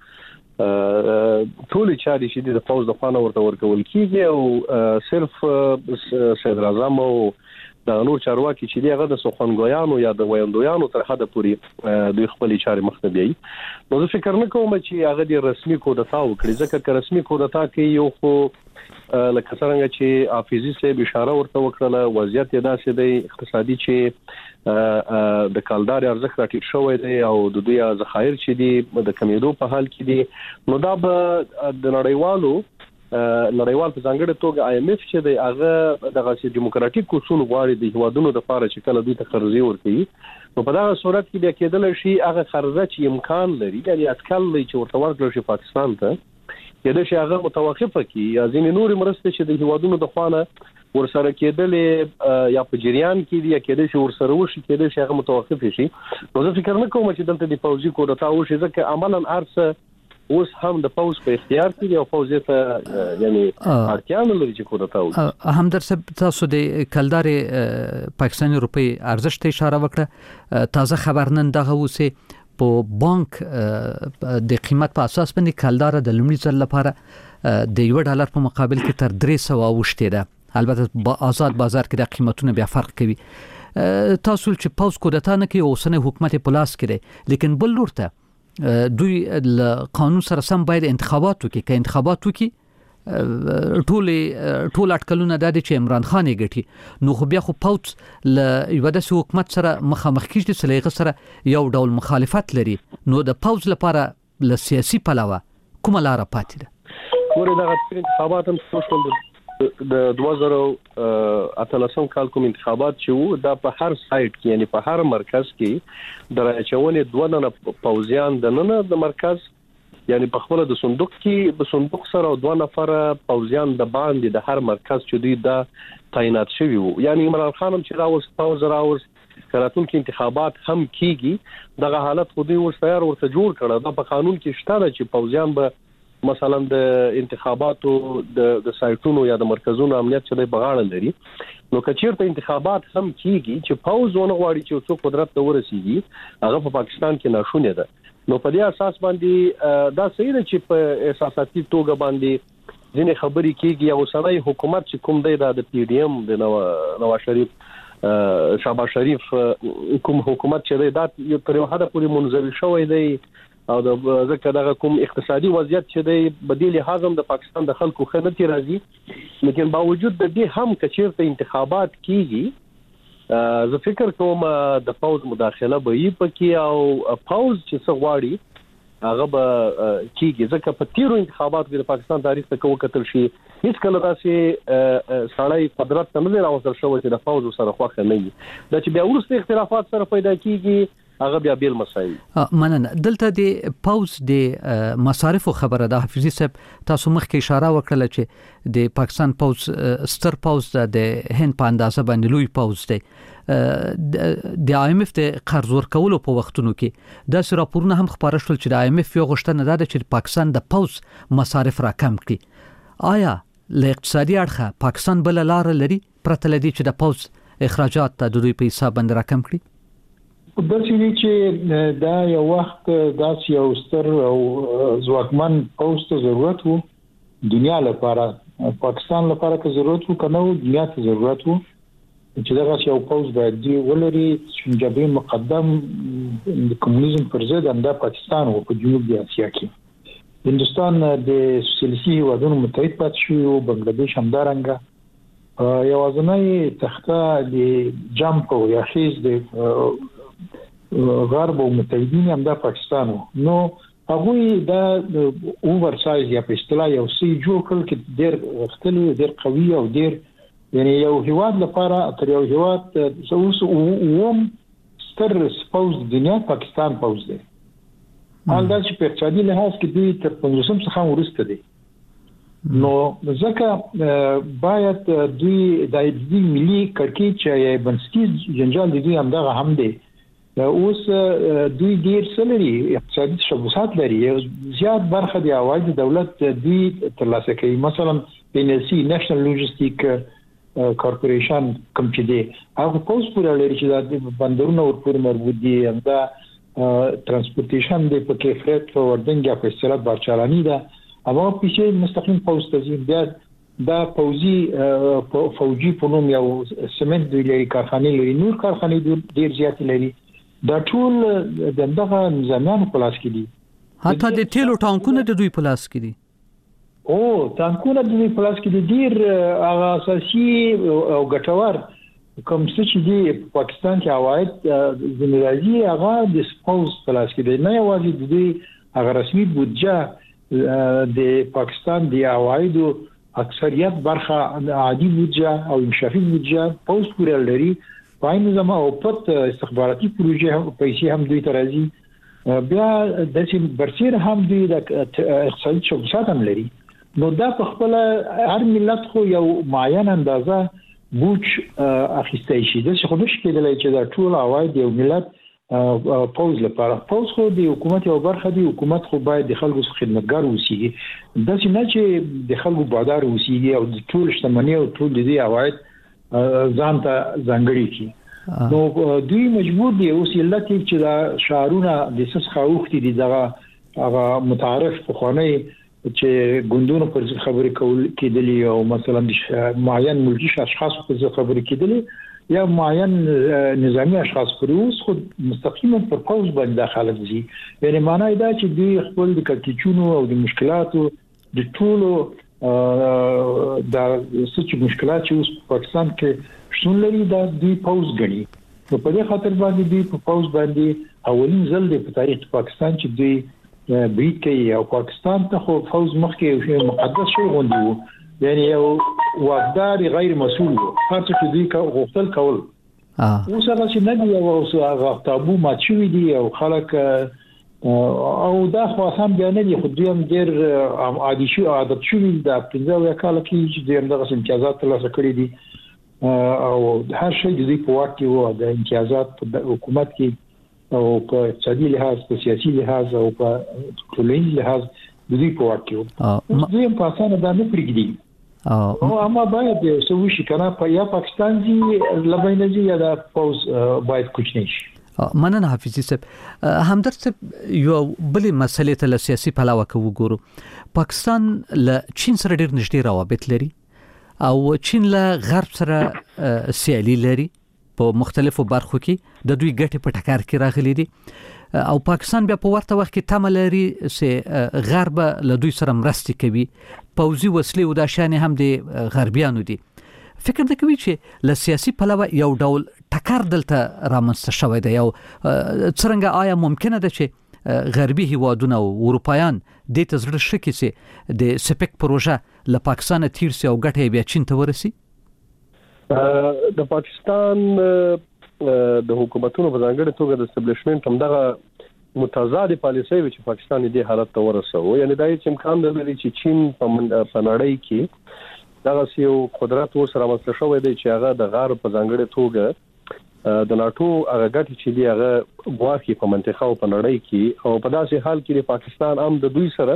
G: ټول چاري چې د پوز د خانه ورته ورکول کیږي او صرف صدر اعظم او د نور چارواکي چې دی هغه د سخنګویانو یا د ویندویانو تر حده پورې دوی خپل چاري مخته بیاي. نو زه فکر نه کوم چې هغه د رسمي کودتا وکړي، ځکه چې رسمي کودتا کې یو خو لکه څنګه چې حافظي صاحب اشاره ورته وکړه، وضعیت یې داسې دی اقتصادي چې د کالدار ارزښت راټیټ شوی دی او د دوی ذخایر چې دي د کمیدو په حال کې دي. نو دا به د نړیوالو نړیوال په ځانګړي توګه IMF چې د هغه دغه دیموکراتیک اصول غواړي د هوادونو د لپاره چې کله دوی ته قرضې ورکړي نو په دا صورت کې بیا کېدل شي هغه قرضه چې امکان لري یعنی اټکل لري چې ورته ورکړل شي پاکستان ته کېدل شي هغه متوقفه کی یا ځینې نور مرستې چې د هوادونو د خوانه ورسره کېدل یا په جریان کې دی یا کېدل شي ورسره وشي کېدل شي هغه متوقف شي نو زه فکر نه کوم چې دلته د پوزي کوډه وشي ځکه عملاً ارسه اوس هم د پوز په اختیار کې او پوز ته یعنی اړتیا نه لري چې کوډه وشي
D: همدر صاحب تاسو د کلدار پاکستاني روپی ارزښت اشاره وکړه تازه خبر نن دغه اوسه په بانک د قیمت په اساس باندې کلدار د لومړي ځل لپاره د $1 په مقابل کې تر 300 اوښته ده البته په آزاد بازار کې د قیمتونو بیا فرق کوي تاسو چې پوز کوډه نه کې اوسنه حکومت پلاس کړي لیکن بل لورته دوی قانون سره سم باید انتخابات وکړي که انتخابات وکړي ټول اټکلونه د چې عمران خان یې ګټي نو خو بیا خو پوز ل یو د حکومت سره مخامخ کیږي چې لغه سره یو ډول مخالفت لري نو د پوز لپاره ل سیاسي پلوه کومه لار پاتې ده
G: ورته دغه انتخابات هم سوشل د 2018 کال کوم انتخابات چې وو دا په هر سایت کې یعنی په هر مرکز کې درچونه دوه پوزیان د نن د مرکز یعنی په خپل د صندوق کې په صندوق سره دوه نفر پوزیان د باندې د هر مرکز چې دوی دا تعینات شوی وو یعنی عمران خان هم چې راوس پوز راوس کاراتون کې انتخابات هم کیږي دغه حالت خو دوی ورسره ورته جوړ کړه دا په قانون کې شته چې پوزیان به مثلا د انتخاباتو د سایټونو یا د مرکزونو امنیت چې د بغاړه لري نو کچیرته انتخابات هم کیږي چې پوز ونه غواړي چې څو قدرت ته ورسیږي هغه په پاکستان کې ناشونه ده نو په دې اساس باندې دا صحیح ده چې په احساساتي توګه باندې ځینې خبرې کیږي او سړی حکومت چې کوم دی د PDM د نواز شریف شهباز شریف کوم حکومت چې دا یو تر یو حد پورې منځوي شوی دی او د ځکه دغه کوم اقتصادي وضعیت چې دی بدیل حازم د پاکستان د خلکو خدمت راځي لیکن باوجود د دې هم کچیرته انتخابات کیږي زه فکر کوم د پوز مداخله به یې پکې او پوز چې څه غواړي هغه به کیږي ځکه په تیرو انتخاباتو کې د پاکستان تاریخ ته وکتل شي هیڅ کله داسې سړی قدرت ته نه راوصل شوی چې د پوز سره خوښه نه وي دا چې بیا ورسته اختلافات سره پیدا کیږي هغه بیا بیل مسایل
D: مننه دلته د پوز د مصارف خبره د حفیظي صاحب تاسو مخکې اشاره وکړه چې د پاکستان پوز ستر پوز د هند په اندازه باندې لوی پوز دی د IMF د قرض ورکولو په وختونو کې د راپورونه هم خبره شول چې د IMF یو غوښتنه ده چې پاکستان د پوز مصارف راکم کړي آیا له اقتصادي اړخه پاکستان بل لار لري پرته لدی چې د پوز اخراجات د دوی په حساب باندې راکم کړي
H: د سړي چې دا یو وخت داس یو ستر او ځواکمن پوز ته ضرورت وو دنیا لپاره پاکستان لپاره که ضرورت وو کنه دنیا ته ضرورت وو چې دا یو پوز باید دی ولري چې جبهه مقدم د کمونیزم پر ضد د پاکستان او په جنوب اسیا کې هندستان د سیاسي وادونو متحد پات شو او بنگلاديش هم دارنګه یوازنۍ تخته د جمپ او یاخیز د غرب او متحدین هم د پاکستان نو هغه دا اوور سایز یا په اصطلاح یو سی جوړ کړ چې ډېر وختلی ډېر قوي او ډېر یعنی یو هیواد لپاره تر یو هیواد اوس اوم ستر سپوز دنیا پاکستان پوز دی حال دا چې په اقتصادي لحاظ کې دوی تر 15 څخه ورسته دي نو ځکه باید دوی د ملي کړکېچ یا بنسټیز جنجال دي هم دا هم دی اوس دوی ډیر سلري اقتصادي شبوسات لري زیات برخه د عواید دولت دوی ترلاسه کوي مثلا NLC نېشنل لوجستیک کارپوریشن کوم چې دی هغه پوز پورې لري چې د بندرونو ورپورې مربوط دي دا ترانسپورتیشن د پکې فریټ فوردینګ یا په اصطلاح بارچالانی ده اما پیسې مستقیم پوز ته بیا دا فوجي په نوم یو سمنټ د لري کارخانه لري نور کارخانه ډیر زیات لري دا ټول دغه نظامیان په لاس کې دي
D: حتی د تیلو ټانکونه د دوی په لاس کې دي
H: او ټانکونه د دوی په لاس کې دي ډیر هغه اساسي او ګټور کوم څه چې دی په پاکستان کې عواید زموږی هغه د سپوز په لاس کې دي نه یوازې د دوی هغه رسمي بودجه د پاکستان د عوایدو اکثریت برخه عادي بودجه او انشافي بودجه پوز پورې لري پاین زما او پټ استخباراتي پروژې پیسې هم دوی ترازی بیا د سیم برسیر هم دوی د اقتصادي چوکاټ هم لري نو دا په خپل هر ملت خو یو معین اندازه بوج اخیستای شي د څه خو نشي کېدلی چې دا ټول عواید یو ملت پوز لپاره پوز خو د حکومت یو برخه دی حکومت خو باید د خلکو خدمتګار اوسي د څه نه چې د خلکو بادار اوسي او د ټول شتمنۍ او ټول د عواید ځان ته ځانګړي کی نو دوی مجبور دي اوس علت چې دا شعارونه د سس خوختي دي دغه متعارف خواني چې ګوندونو پر خبرې کول کېدلی او مثلا معین ملکی اشخاص پر خبرې کېدلی یا معین نظامی اشخاص پر اوس خود مستقیما پر پوز باندې داخله دي یعنی معنی دا چې دوی خپل د کټیچونو او د مشکلاتو د ټولو دا څه مشکلات چې اوس پاکستان کې شتون لري دا دوی پوز غني نو په دې خاطر باندې دوی په پوز باندې اولین ځل د تاریخ پاکستان چې دوی بریټ کوي او پاکستان ته خو فوز مخکې یو مقدس شی غوندي وو یعنی یو واقدار غیر مسؤل وو هر څه چې دوی غوښتل کول اوس هغه چې نه دی او هغه تابو ماچوي دي او خلک او دا خو هم بیان دي خو دوی هم ډیر عادي شو عادت شو د 15 کال کې چې دغه امتیازات ترلاسه کړی دي او هر شی د دې په واک کې وو د امتیازات په حکومت کې او په اقتصادي لحاظ په سیاسي لحاظ او په ټولنیز لحاظ د دې په واک کې وو دوی هم په اسانه دا نه پرېږدي او اما باید څه وشي کنه په یا پاکستان دی لبنان دی یا د پوز باید کوچنی شي
D: مننه حافظي صاحب همدرد صاحب یو بلې مسلې ته له سیاسي پلوه وګورو پاکستان له چین سره ډېر نږدې روابط لري او چین له غرب سره سیالي لري په مختلفو برخو کې د دوی ګټې په ټکر کې راغلي دي او پاکستان بیا په ورته وخت کې تمه لري چې غرب له دوی سره مرستې کوي پوځي وسلې او د شان هم د غربیانو دي فکر د کوي چې له سیاسي پلوه یو ډول ټکر دلته رامنځته شوی دی او څنګه آیا ممکنه ده چې غربي هیوادونه او اروپایان د تزړه شکې چې د سپک پروژه له پاکستان تیر سي او ګټه بیا چین ته ورسي
G: د پاکستان د حکومتونو په ځانګړي توګه د اسټابلیشمنت هم دغه متضاد پالیسي چې پاکستان دې حالت ته ورسوي یعنی دا چې امکان لري چې چین په نړۍ کې دغه یو قدرت ورسره مسله شوی دی چې هغه د غرب په ځانګړي توګه د ناتو هغه ګټې چې دی هغه واخی په منطقه او په نړۍ کې او په داسې حال کې د پاکستان هم د دوی سره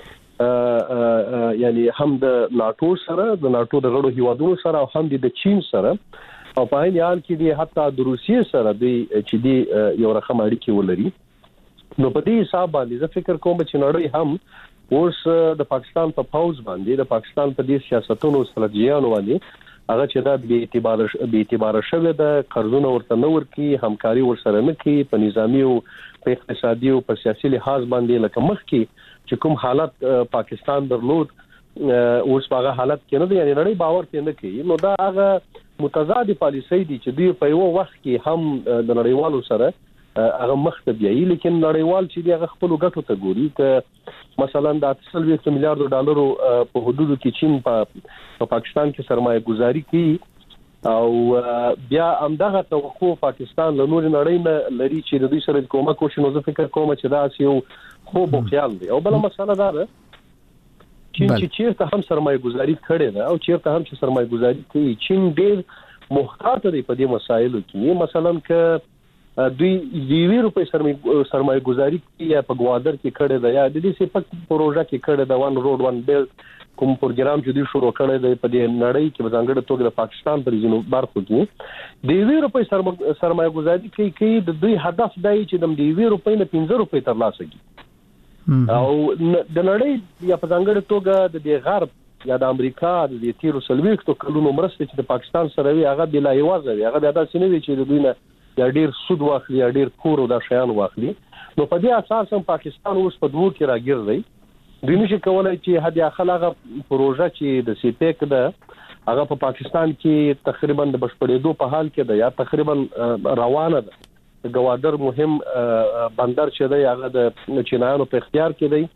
G: یعنی هم د ناتو سره د ناتو د غړو هیوادونو سره او هم د چین سره او په هغه حال کې دی حتی د روسیې سره دی چې دی یو رقم اړیکې ولري نو په دې حساب باندې زه فکر کوم چې نړۍ هم اوس د پاکستان په پاوز باندې د پاکستان په دې سیاستونو استراتیژیانو باندې هغه چې دا به اعتبار شوه د قرضونو ورته نور کی همکاري ورسره نه کی په نظامی او په اقتصادي او په سیاسي لحاظ باندې لکه مخ کې چې کوم حالت پاکستان درلود اوس هغه حالت کې نه دی یعنی نړۍ باور پې نه کوي نو دا هغه متضاد پالیسي دي چې دوی په یو وخت کې هم د نړیوالو سره هغه مخته بیاي لیکن نړیوال چې هغه خپل ګټو ته ګوري ک مثلا د 800 میلیارډ ډالرو په حدودو کې چین په پاکستان کې سرمایه گذاري کوي او بیا همدغه توقع پاکستان له نور نړۍ نه لري چې د دوی سره کومه کوشش نو فکر کوم چې دا یو خوب خیال دی او بل مسله دا ده چې چیرته هم سرمایه گذاري کړي ده او چیرته هم چې سرمایه گذاري کوي چین ډېر محتاط دی په دې مسایلو کې مثلا ک دوی 2 روپے سرمایه گذاری یا په ګوادر کې کړي ده یا د دې سپک پروژه کې کړي ده وان روډ وان بیل کوم پروګرام چې دوی شروع کړی دی په دې نړۍ کې ځانګړي توګه د پاکستان پر ځینو برخو کې د 2 روپے سرمایه گذاری کوي د دوی هدف دی چې د 2 روپے نه 15 روپے ترلاسه کړي او د نړۍ یا په ځانګړي توګه د غرب یا د امریکا د تیرو سلويختو کلونو مرسته چې د پاکستان سره وي هغه بلا یوازې هغه د داسې نه وي چې د دوی نه یا ډیر سود واخلي یا ډیر کور او د شیان واخلي نو په دې اساس هم پاکستان اوس په دوه کې راګرځي دوی نشي کولای چې هدي اخلاغه پروژه چې د سیپیک ده هغه په پاکستان کې تقریبا د بشپړېدو په حال کې ده یا تقریبا روانه ده ګوادر مهم بندر چې ده هغه د چینایانو په اختیار کې دی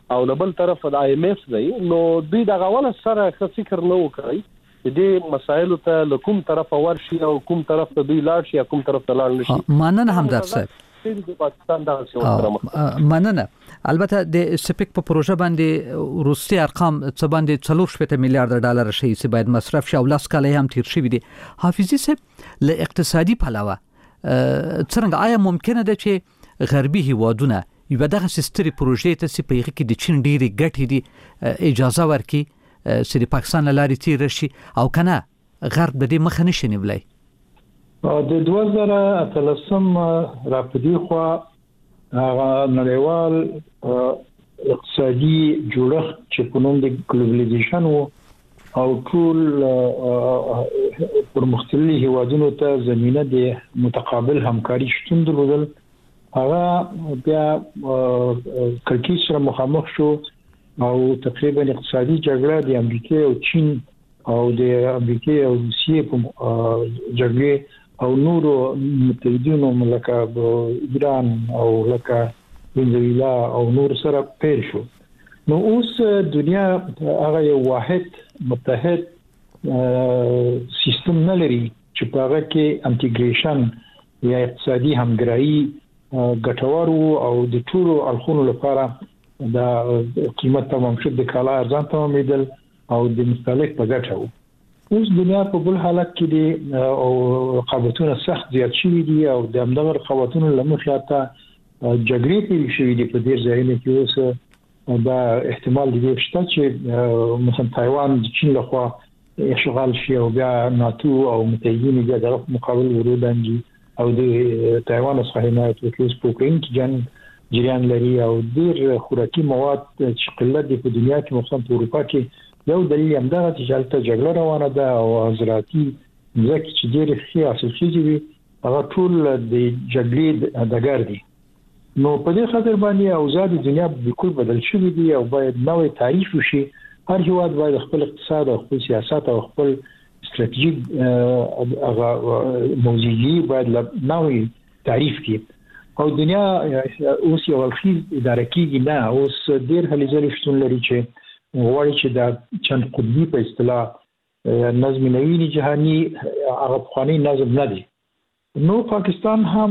G: او بل طرف د IMF دی نو دوی د غواله سره فکر نه وکړي دې مسایلو ته لکوم طرف ورشي او کوم طرف ته دوی لاړ شي او کوم طرف ته لاړ نشي.
D: مننه همدرد صاحب.
G: د پاکستان د سیاست
D: مننه. البته د سپیک په پروژه باندې روسي ارقام څه باندې 4 میلیارډ ډالر شي چې باید مصرف شي او لاس کاله هم تیر شي دي. حافظي صاحب له اقتصادي پلوه څنګه آیا ممکنه ده چې غربي هیوادونه یو دغه سستري پروژې ته چې په یغه کې د چین ډېری ګټې دي اجازه ورکړي چې د پاکستان لارې تیر شي او کنه غرب د دې مخه نشي نیولای؟
H: د 2013 راپدې خو نړیوال اقتصادي جوړښت چې په نوم د ګلوبلایزیشن او ټول پر مختلفو هیوادونو ته زمينه د متقابل همکاري شتون درلودل هغه بیا کلکی سره مخامخ شو او تقریبا اقتصادي جګړه د امریکا او چین او د امریکا او روسیې په جګړه او نورو متحدینو لکه ایران او لکه وینزویلا او نور سره پیل شو. نو اوس دنیا هغه یو واحد متحد سیستم نه لري چې په هغه کې انټیګریشن یا اقتصادي همکاري ګټور او د ټولو اړخونو لپاره د قیمت تمام شد د کالا ارزان تمامېدل او د مستهلک په ګټه وو. اوس دنیا په بل حالت کې دي او رقابتونه سخت زیات شوي دي او د همدغه رقابتونو لمخې ته جګړې پیل شوې دي په ډېر ځایونو کې. اوس دا احتمال دی شته چې مثلا تایوان د چین لخوا اشغال شي او بیا ناتو او متحدین بیا د مقابل ورودانجي او د تایوان څخه حمایت وکړي په اوکراین کې جنگ جریان لري او ډېر خوراکي مواد چې قلت دي په دنیا کې مثلا په اروپا کې یو دلیل هم دا چې حالت جګړه روانه ده او زراعتي ځکه چې ډېر ښه حاصل شوی هغه ټول د جګړې دګر دي. نو په دې خاطر باندې اوضاع د دنیا بالکل بدل شوی دی او باید نوې تعریف وشي. هر هیواد باید خپل اقتصاد او خپل سیاست او خپل استراتیژیک موضوعي باید نوې تعریف کړي او دنیا اوس یو الخیز اداره کیږي نه. اوس ډېر هلي ځلې شتون لري چې غواړي چې دا چند قطبي په اصطلاح نظم نوین جهانی هغه خاني نظم نه دی. نو پاکستان هم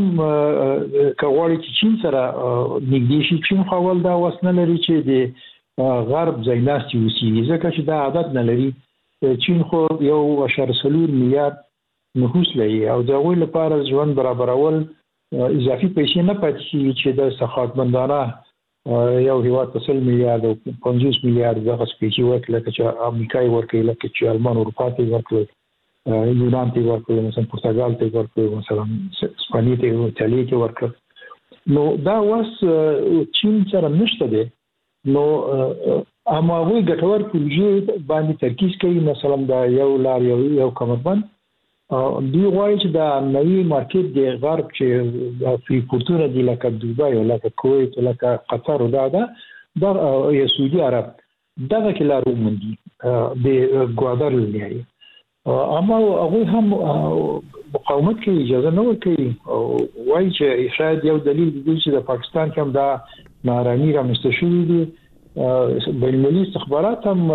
H: کوي چې چین سره نږدې شي. چین خپل دا وسنه لري چې د غرب ځایناستي وسیږي ځکه چې دا عادت نه لري. چین خو 1.4 میلیارډ نفوس لري او دا غوښتل لپاره ژوند برابرول اضافي پیسې نه پاتې چې د سخاوتمندانه یو هیواد 10 میلیارډ او 50 میلیارډ دغه پیسې ورکړي چې امریکای ورکړي لکه چې المان اروپا ته ورکړي یونان ته ورکړي مثلا پرتګال ته ورکړي مثلا اسپانیا ته ایتالیا ته ورکړي. نو دا واس چین سره نشته دي. نو اما وی ګټور پروژې باندې ترکیز کوي مثلا دا یو لار یو کمربند دی غواړي چې دا نوی مارکیټ د غرب چې د فری پورتونه دی لکه دوبای او لکه کویت او لکه قطر او دا یا سعودي عرب دغه کې لارو مندي د ګوادر لري. اما هغه هم مقاومت کوي اجازه نه ورکوي او وایي چې شاید یو دلیل دی چې د پاکستان کې هم دا نارامي رامنځته شوې دي. بین‌المللي استخبارات هم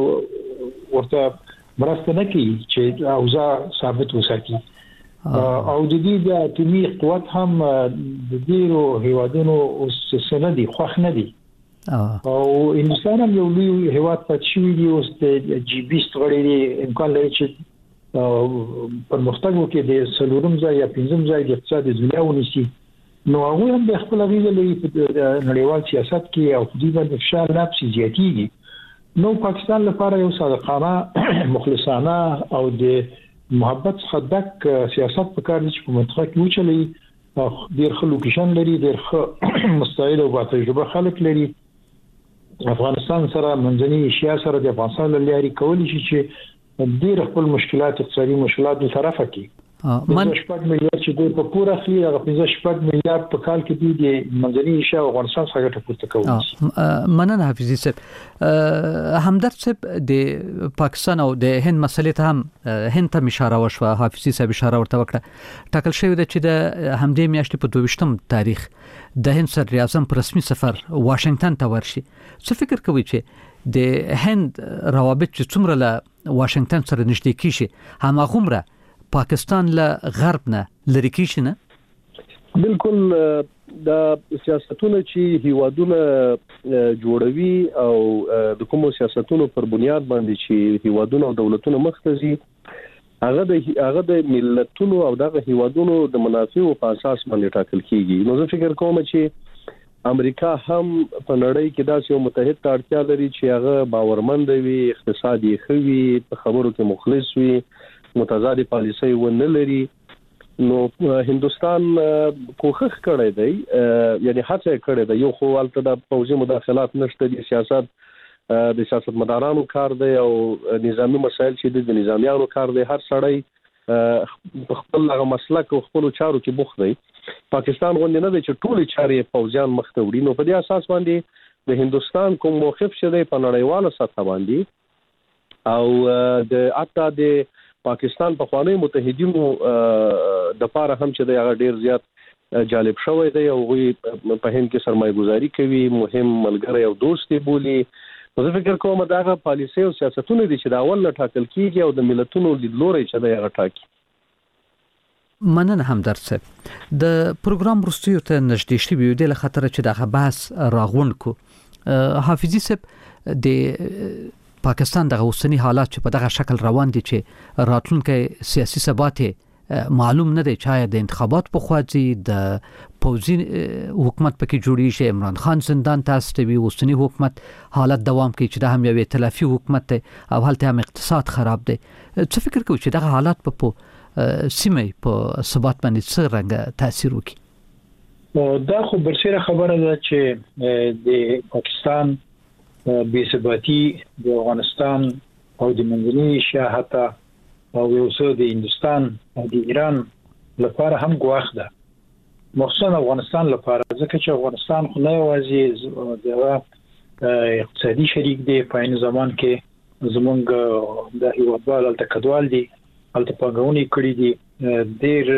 H: ورته مرسته نه کوي چې اوضاع ثابت وساتي او د دې د اتمی قوت هم د ډیرو هیوادونو اوس سندي خوښ نه دي او هندستان هم یو لوی هیواد پاتې شوی دی. اوس د G20 غړي امکان لري چې پرمختګ وکړي د سلورم ځای یا پنځم ځای د اقتصاد دنیا ونیسي. نو هغه هم د خپل غوښتنې لري په نړیوال سیاست کې او په دې باندې فشار نفسي زیاتېږي. نو پاکستان لپاره یو صادقانه مخلصانه او د محبت څخه ډک سیاست پکار دي چې په منطقه کې وچلي. ډېر ښه لوکیشن لري ډېر ښه مستعد او با تجربه خلک لري. افغانستان سره منځنۍ ایشیا سره د افغانستان لاري کولی شي چې ډېر خپل مشکلات اقتصادي مشکلات به طرفه کړي من شپږ میلیارډ چې دوی په پوره خي هغه 15 میلیارډ په کال کې دوی د منځني ایشیا افغانستان څخه ګټه پورته کوي.
D: مننه حافظي صاحب. همدرد صاحب د پاکستان او د هند مسلې ته هم هند ته اشاره وشوه. حافظي صاحب اشاره ورته وکړه. ټاکل شوی د چې د همدې میاشتې په 22م تاریخ د هند صدر اعظم په رسمي سفر واشنگټن ته ورشي. څه فکر کوي چې د هند روابط چې څومره له واشنگټن سره نږدې کیږي هماغومره پاکستان له غرب نه لری کیږي نه؟
G: بالکل د سیاستونو چې هیوادونه جوړوي او د کومو سیاستونو پر بنیاد باندې چې هیوادونه او دولتونه مختزي هغه د ملتونو او دغه هیوادونو د منافعو په اساس باندې ټاکل کیږي. نو زه فکر کوم چې امریکا هم په نړۍ کې داسې یو متحد ته اړتیا لري چې هغه باورمند وي، اقتصادي خوي، په خبرو کې مخلص وي، متضاد پالیسي ونه لري. نو هندستان کوښښ کړی دی، یعنی هڅه کړې ده. یو خو البته د پوځي مداخلات نشته، د سیاستمدارانو کار دی او نظامی مسایل چې د نظامیانو کار دی. هر سړی په خپل هغه مسلک او خپل چارو کې بوخت دی. پاکستان غوښنه نه دی چې ټول چارې پوځیان مخ ته وړي. نو په دې اساس باندې د هندستان کوم موقف شته په نړیواله سطح باندې او د اتا د پاکستان په خوانی متحدینو د پاره هم چې د هغه ډیر زیات جالب شوی دی او غوي په هند کې سرمایه‌ګذاري کوي، مهم ملګری او دوست دی بولی. زه فکر کوم دا هغه پالیسي او سیاستونه دي چې دا اول نه ټاکل کیږي او د ملتونو لیدلوري چې دا هغه ټاکي.
D: مننه همدرد صاحب. د پروګرام وروستیو ته نږدې شوي د خطر چې دا بحث راغون کو. حافظي صاحب د پاکستان د اوسنی حالات چې په دغه شکل روان دي چې راتلونکي سیاسي ثبات معلوم نه دی، چې د انتخابات په خواځي د پوځي حکومت پکې جوړی شي، عمران خان زندان ته استوي، اوسنی حکومت حالت دوام کوي چې د هم یو ائتلافي حکومت دی او هلته هم اقتصاد خراب دی. څه فکر کوي چې دغه حالات په سیمه په ثبات باندې څه رنګ تاثیر وکړي؟
H: دا خو برسېره خبره ده چې د پاکستان بی‌ثباتی د افغانستان او د منځني ایشیا حتی او یو څه د هندستان او د ایران لپاره هم ګواښ ده، مخصوصا افغانستان لپاره، ځکه چې افغانستان خو نه یوازې د اقتصادي شریک دی، په عین زمان کې زمونږ د هیوادوال الته کډوال دي، الته پانګونې کړې دي، ډېر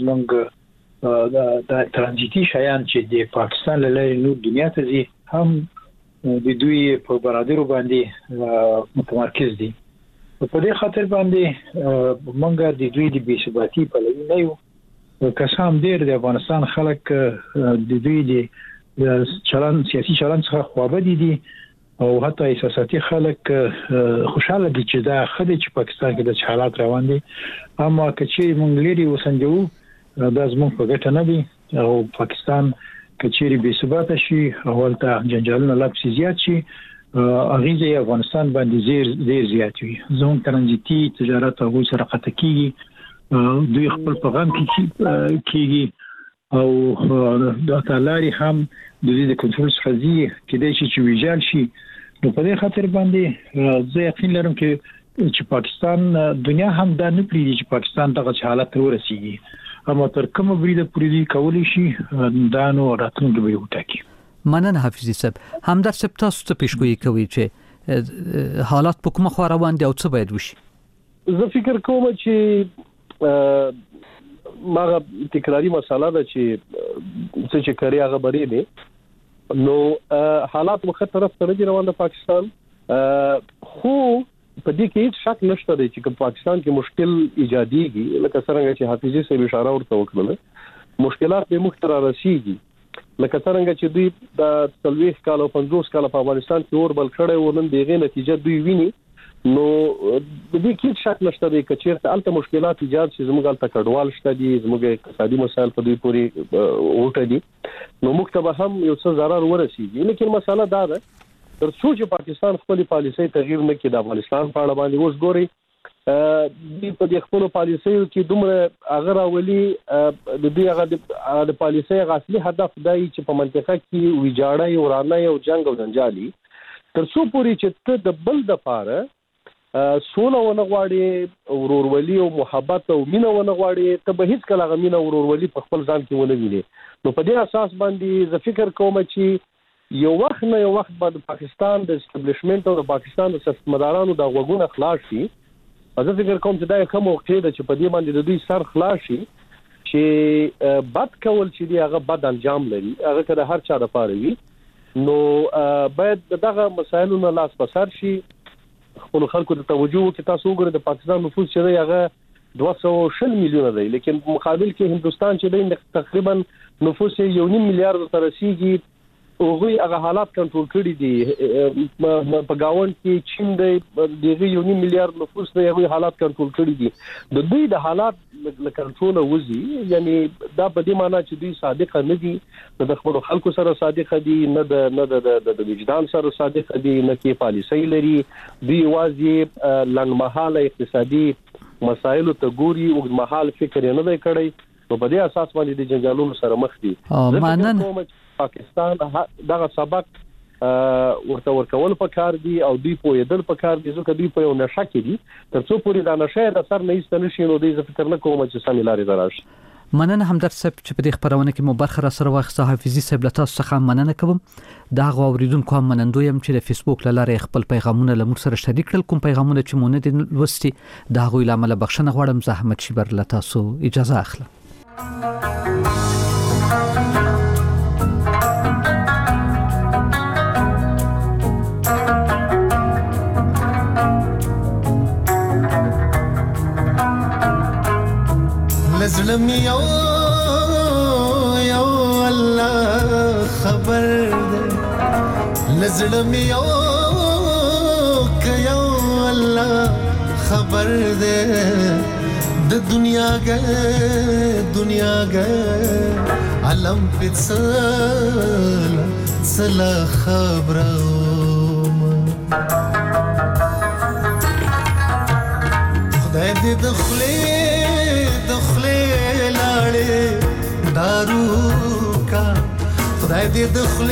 H: زمونږ د ترانزیتي شیان چې د پاکستان له لارې نور دنیا ته ځي هم د دوی په برادرو باندې متمرکز دي. په دې خاطر باندې مونږ د دوی د بی‌ثباتی په لوري نه یو. کسان ډېر د افغانستان خلک د دوی د چلن سیاسي چلن څخه خوابدي دي او حتی احساساتي خلک خوشاله دي چې دا خدای چې پاکستان کې د حالات روان دي. اما کچې مونږ لري وسنجو دا زموږ په ګټه نه دي او پاکستان کچېری بې ثبات شي او ولته جنجالونه لا پسې زیات شي، اغیزه افغانستان باندې ډیر زیات وي. زموږ ترانزیتي تجارت او سره قطع کیږي، دوی خپل پیغام کیږي او د تعالی هم د دې د کنټرول څخه کېدای شي چې ویجال شي. نو په دې خاطر باندې زه یقین لرم چې پاکستان دنیا هم دا نه پریږدي چې پاکستان دغه حالت ته ورسیږي، اما تر کومه بریده پوری کولی شي دا نو راتلونکي به وټاکي.
D: مننه حافظي صاحب. همدرد صاحب تاسو ته پیشګویي کوي چې حالات په کومه خوا روان دي او څه باید وشي؟
G: زه فکر کوم چې ماغه تکراری مسله ده چې کړی هغه بری دي. نو حالات مخ طرف ته نه روان د پاکستان، خو په دې کې هیڅ شک نشته دی چې پاکستان کې مشکل ایجاديږي، لکه څنګه چې حافظي صاحب اشاره ورته وکړه، مشکلات به مختلف راسيږي. لکه څنګه چې دوی د 30 کال او 50 کال په افغانستان کې اور بل کړي و، نن دغه نتیجه دوی ویني. نو د دې کې شک نشته دی چې چیرته الته مشکلات ایجاد شي، زموږ الته کډوال شته دي، زموږ اقتصادي مسایل په دوی پورې اوټه دي، نو مکتب هم یو څه ضرر ورسیږي. لیکن مسله دا ده تر څو چې پاکستان خپل پالیسي تغییر نه کړي د افغانستان په اړه باندې اوس ګوري د په خپل پالیسي کې دومره اگر اولی د دې هغه د پالیسي اصلي هدف دی چې په منطقه کې ویجاړی ورانه او جنگ او جنجالي تر څو پورې چې ته د بل د پاره سوله ونه غواړي ورورولي او محبت او مینه ونه غواړي ته به هیڅ کله غمینه ورورولي په خپل ځان کې ونه ویني. نو په دې اساس باندې زه فکر کوم چې یو وخت نه یو وخت بعد پاکستان د اسټابلیشمنت او د پاکستان د سیاستمدارانو د غوګونه خلاص شي. زه فکر کوم چې دا یو موقع ده چې په دې باندې د دوی سر خلاص شي چې بد کول چې دی هغه بد انجام لري، هغه کله هر چا د پاره وي. نو باید دغه مسایلو نه لاس پسار شي، خپل خلکو ته توجه وکړي. تاسو وګورئ د پاکستان نفوس چې دی هغه 260 میلیونه دی، لیکن مقابل کې هندستان چې دی تقریبا نفوس 1.5 میلیارډ ته رسیدي. هغه هغه حالات کنټرول کړي دي. په گاوند کې چین دی دغه 1.5 میلیارډ نفوس دی، هغه حالات کنټرول کړي دي. د دوی د حالات له کنټرول وځي، یعنی دا په دې معنی چې دوی صادق نه دي، د خپل خلکو سره صادق دي، نه د وجدان سره صادق دي، نه کې پالیسي لري. دوی واځي لنګمحاله اقتصادي مسایلو ته ګوري او مهال فکر نه دی کړی. نو په دې اساس باندې د جنجالونو سره مخ دي.
D: مانن
G: پاکستان دغه سبق ورته ورکول پکار دي او دوی پوهیدل پکار دي، ځکه دوی په یو نشه کې دي. ترڅو پورې دا نشه د سر نه ایستل شي نو دوی فکر نه کوم چې سمې لارې دراشي.
D: مننه همدرد صاحب چې په دې خبرونه کې مو برخه را سره واخیسته. حافظي صاحب له تاسو څخه مننه کوم. دا غوړیدونکو هم منندوی يم چې د فیسبوک لاره خپل پیغامونه له موږ سره شریک کړل. کوم پیغامونه چې مونږ نه لوستي دا غوې لامل بخښنه غواړم. زحمت شبر له تاسو اجازه اخلم.
I: لزلم یو الله خبر ده، لزلم یو که یو الله خبر ده، د دنیا گه علم پتسل سلا خبرم. خدای دې دخلی لاړې دارو کا، خدای دې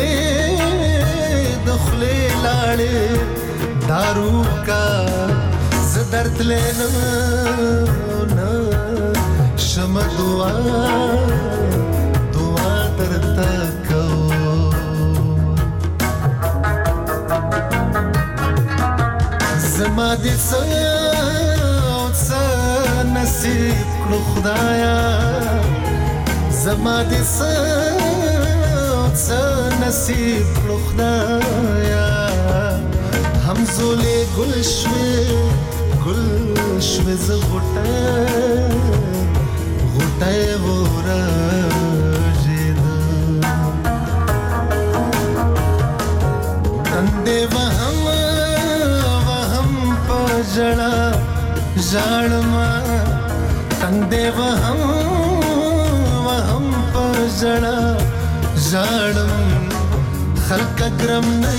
I: دخلی لاړې دارو کا. ز درد لینا شم دعا درتا کوم. زما دې نصیب کړو خدایا، زما دې نصیب کړو خدایا. همزولې ګل شوې ز غټه ورژېد. تندې وهم په ژړا ژړما، تندې وهم پر ژړا ژړم. خلک ګرم نه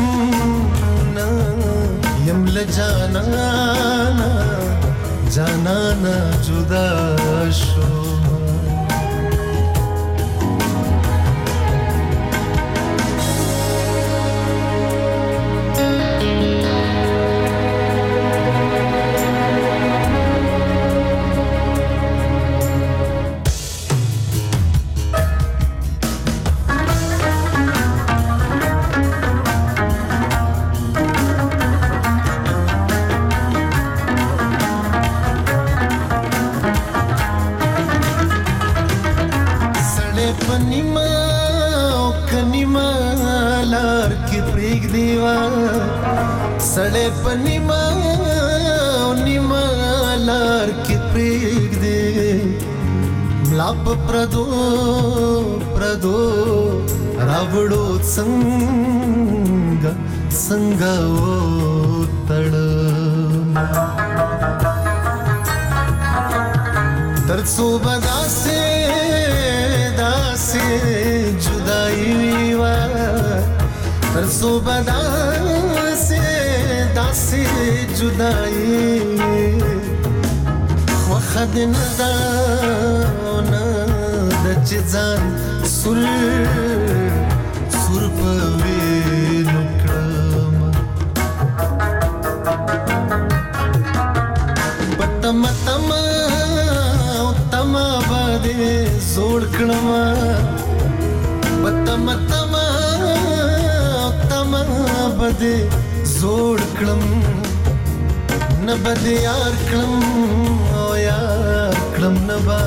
I: یم له جانانا جدا شو. سړې پنیما لار کې پریګ دې ملا په پردو راوړو څنګه تړ ترڅو بداسه جدائی ویوا ترڅو بداسه داسې جدائی وخت نه دا نه د چزان سر په وینو کړم زوړ کړم بتم تم تم بده زوړ کړم نه بده یار کړم او یار کړم نه با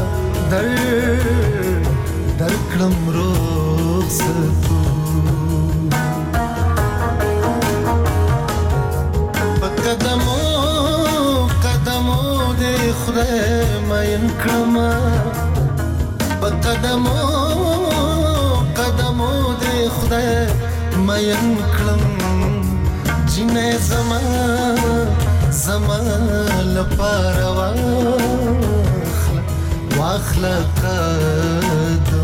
I: در کړم رخصت قدمو قدمو دې خدای مین کړم په قدمو قدمو دې خدای مین کړم جنې زما زما لپاره واخله قدم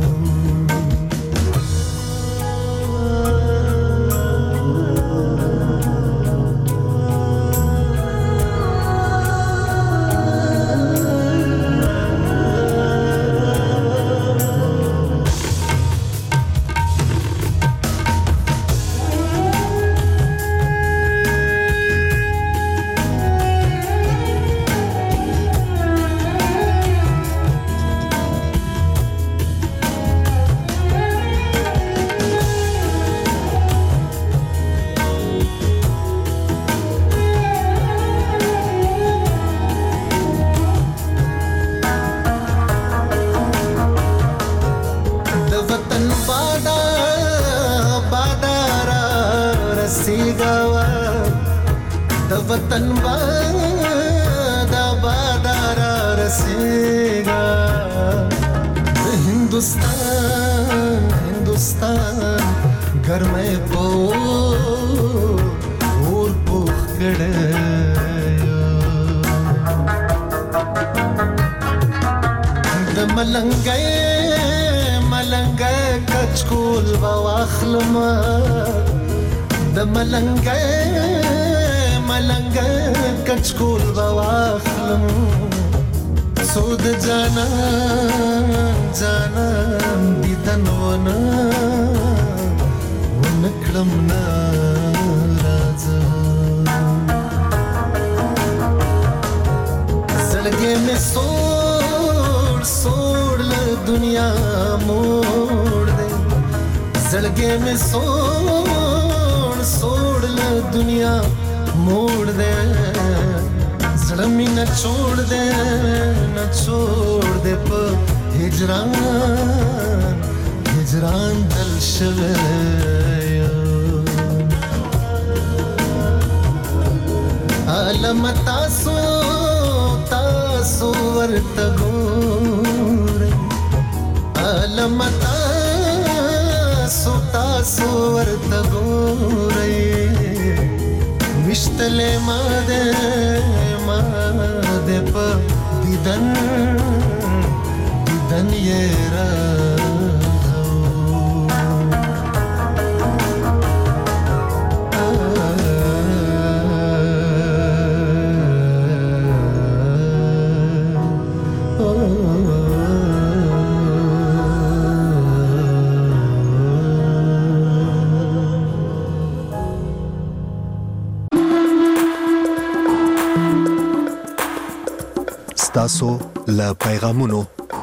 I: वतन बादा बादारा रसेगा हिंदुस्तान हिंदुस्तान घर में पो और पोख गड़े द मलंगे कचकुल वाखलमा द मलंगे कचकुल बवाखलम سود جانا جانا دیدن ونکړم ناراض زړګې مې سوړ له دنیا موړ دې زړګې مې سوړ له دنیا موڑ دے زڑمی نہ چھوڑ دے پا ہجران دل شوے عالم تاسو ورتگو رے عالم تاسو ورتگو رے مشتلے مادے پا دیدن یہ
B: تاسو له پیغامونو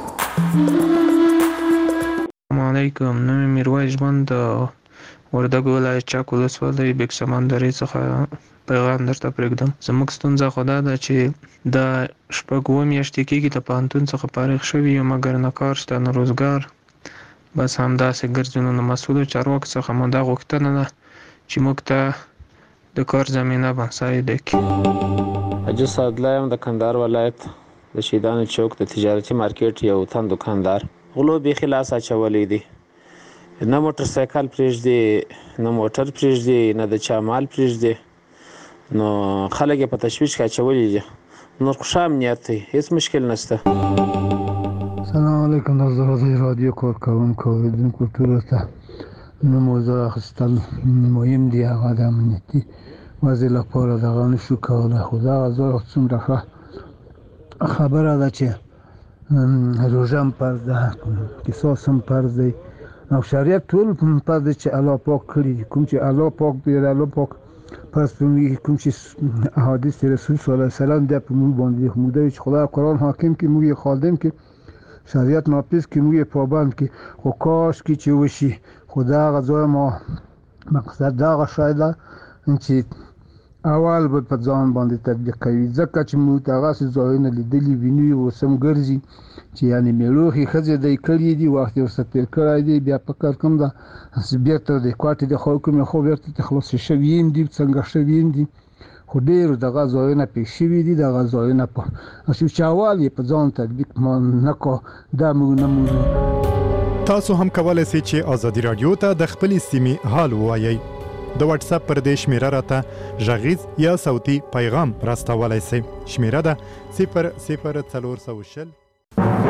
J: السلام علیکم نوم میرویس ژوند وردګ ولایت چاک ولسوالۍ بیګ سمندري څخه پیغام درته پرېږدم. زموږ ستونزه خو دا ده چې دا شپږ اووه میاشتې کېږي د پوهنتون څخه فارغ شوي یو، مګر نه کار شته نه روزګار، بس همداسې ګرځو. نو د مسؤلو چارواکو څخه مو دا غوښتنه ده چې موږ ته د کار زمینه مساعده کړي.
K: حاجي سعدالله یم د کندهار ولایت د شیدانو چوک د تجارتي مارکیټ یو تن دکاندار. غلو بیخي لاس اچولی دی، نه موټر سایکل پرېږدي، نه موټر پرېږدي، نه د چا مال پرېږدي، نو خلک یې په تشویش کې اچولی دي. نور خو ښه امنیت دی، هېڅ مشکل نشته.
L: سلام علیکم د زړه رادیو کارکوونکو اوریدونکو ټولو ته نوم وضع اخیستل مهم دی، هغه د امنیتي وضع لپاره دغه نشو کولی، خو دغه ځای څومره ښه خبره ده چې روژه هم فرض ده، قصاص هم فرض دی او شریعت ټول فرض دی چې الله پاک کړي دي. کوم چې الله پاک دی، الله پاک پس کوم چې احادیث رسول صلی الله علیه وسلم ده په موږ باندې موږ چې خدای قرآن حاکم کې موږ خادم کې شریعت نافذ کې موږ پابند کې خو کاش کې چې وشي خو دا غځوی ما مقصد دا غشایده چې اول به په ځان باندې تطبیق کوي ځکه چې موږ تاسو ځایونه لیدلی ویني او سم ګرځي چې یعنی میلوخي خزه د کړی دی وخت ورسره تیر کړی دی بیا په کار کوم دا بیرته د کوټې د حکومت خو بیرته تخلص شویم دی څنګه شویم دی خو ډیر د غزوینه پېښوي دي د غزوینه په چې چاوالي په ځان تطبیق نه کو دا موږ نه موږ
M: تاسو هم کولای شئ چې ازادي رادیو ته د خپل سیمې حال وایي د واتس اپ پر دې شمیره راته غږیز یا صوتي پیغام راستولای شئ شمیره ده 00400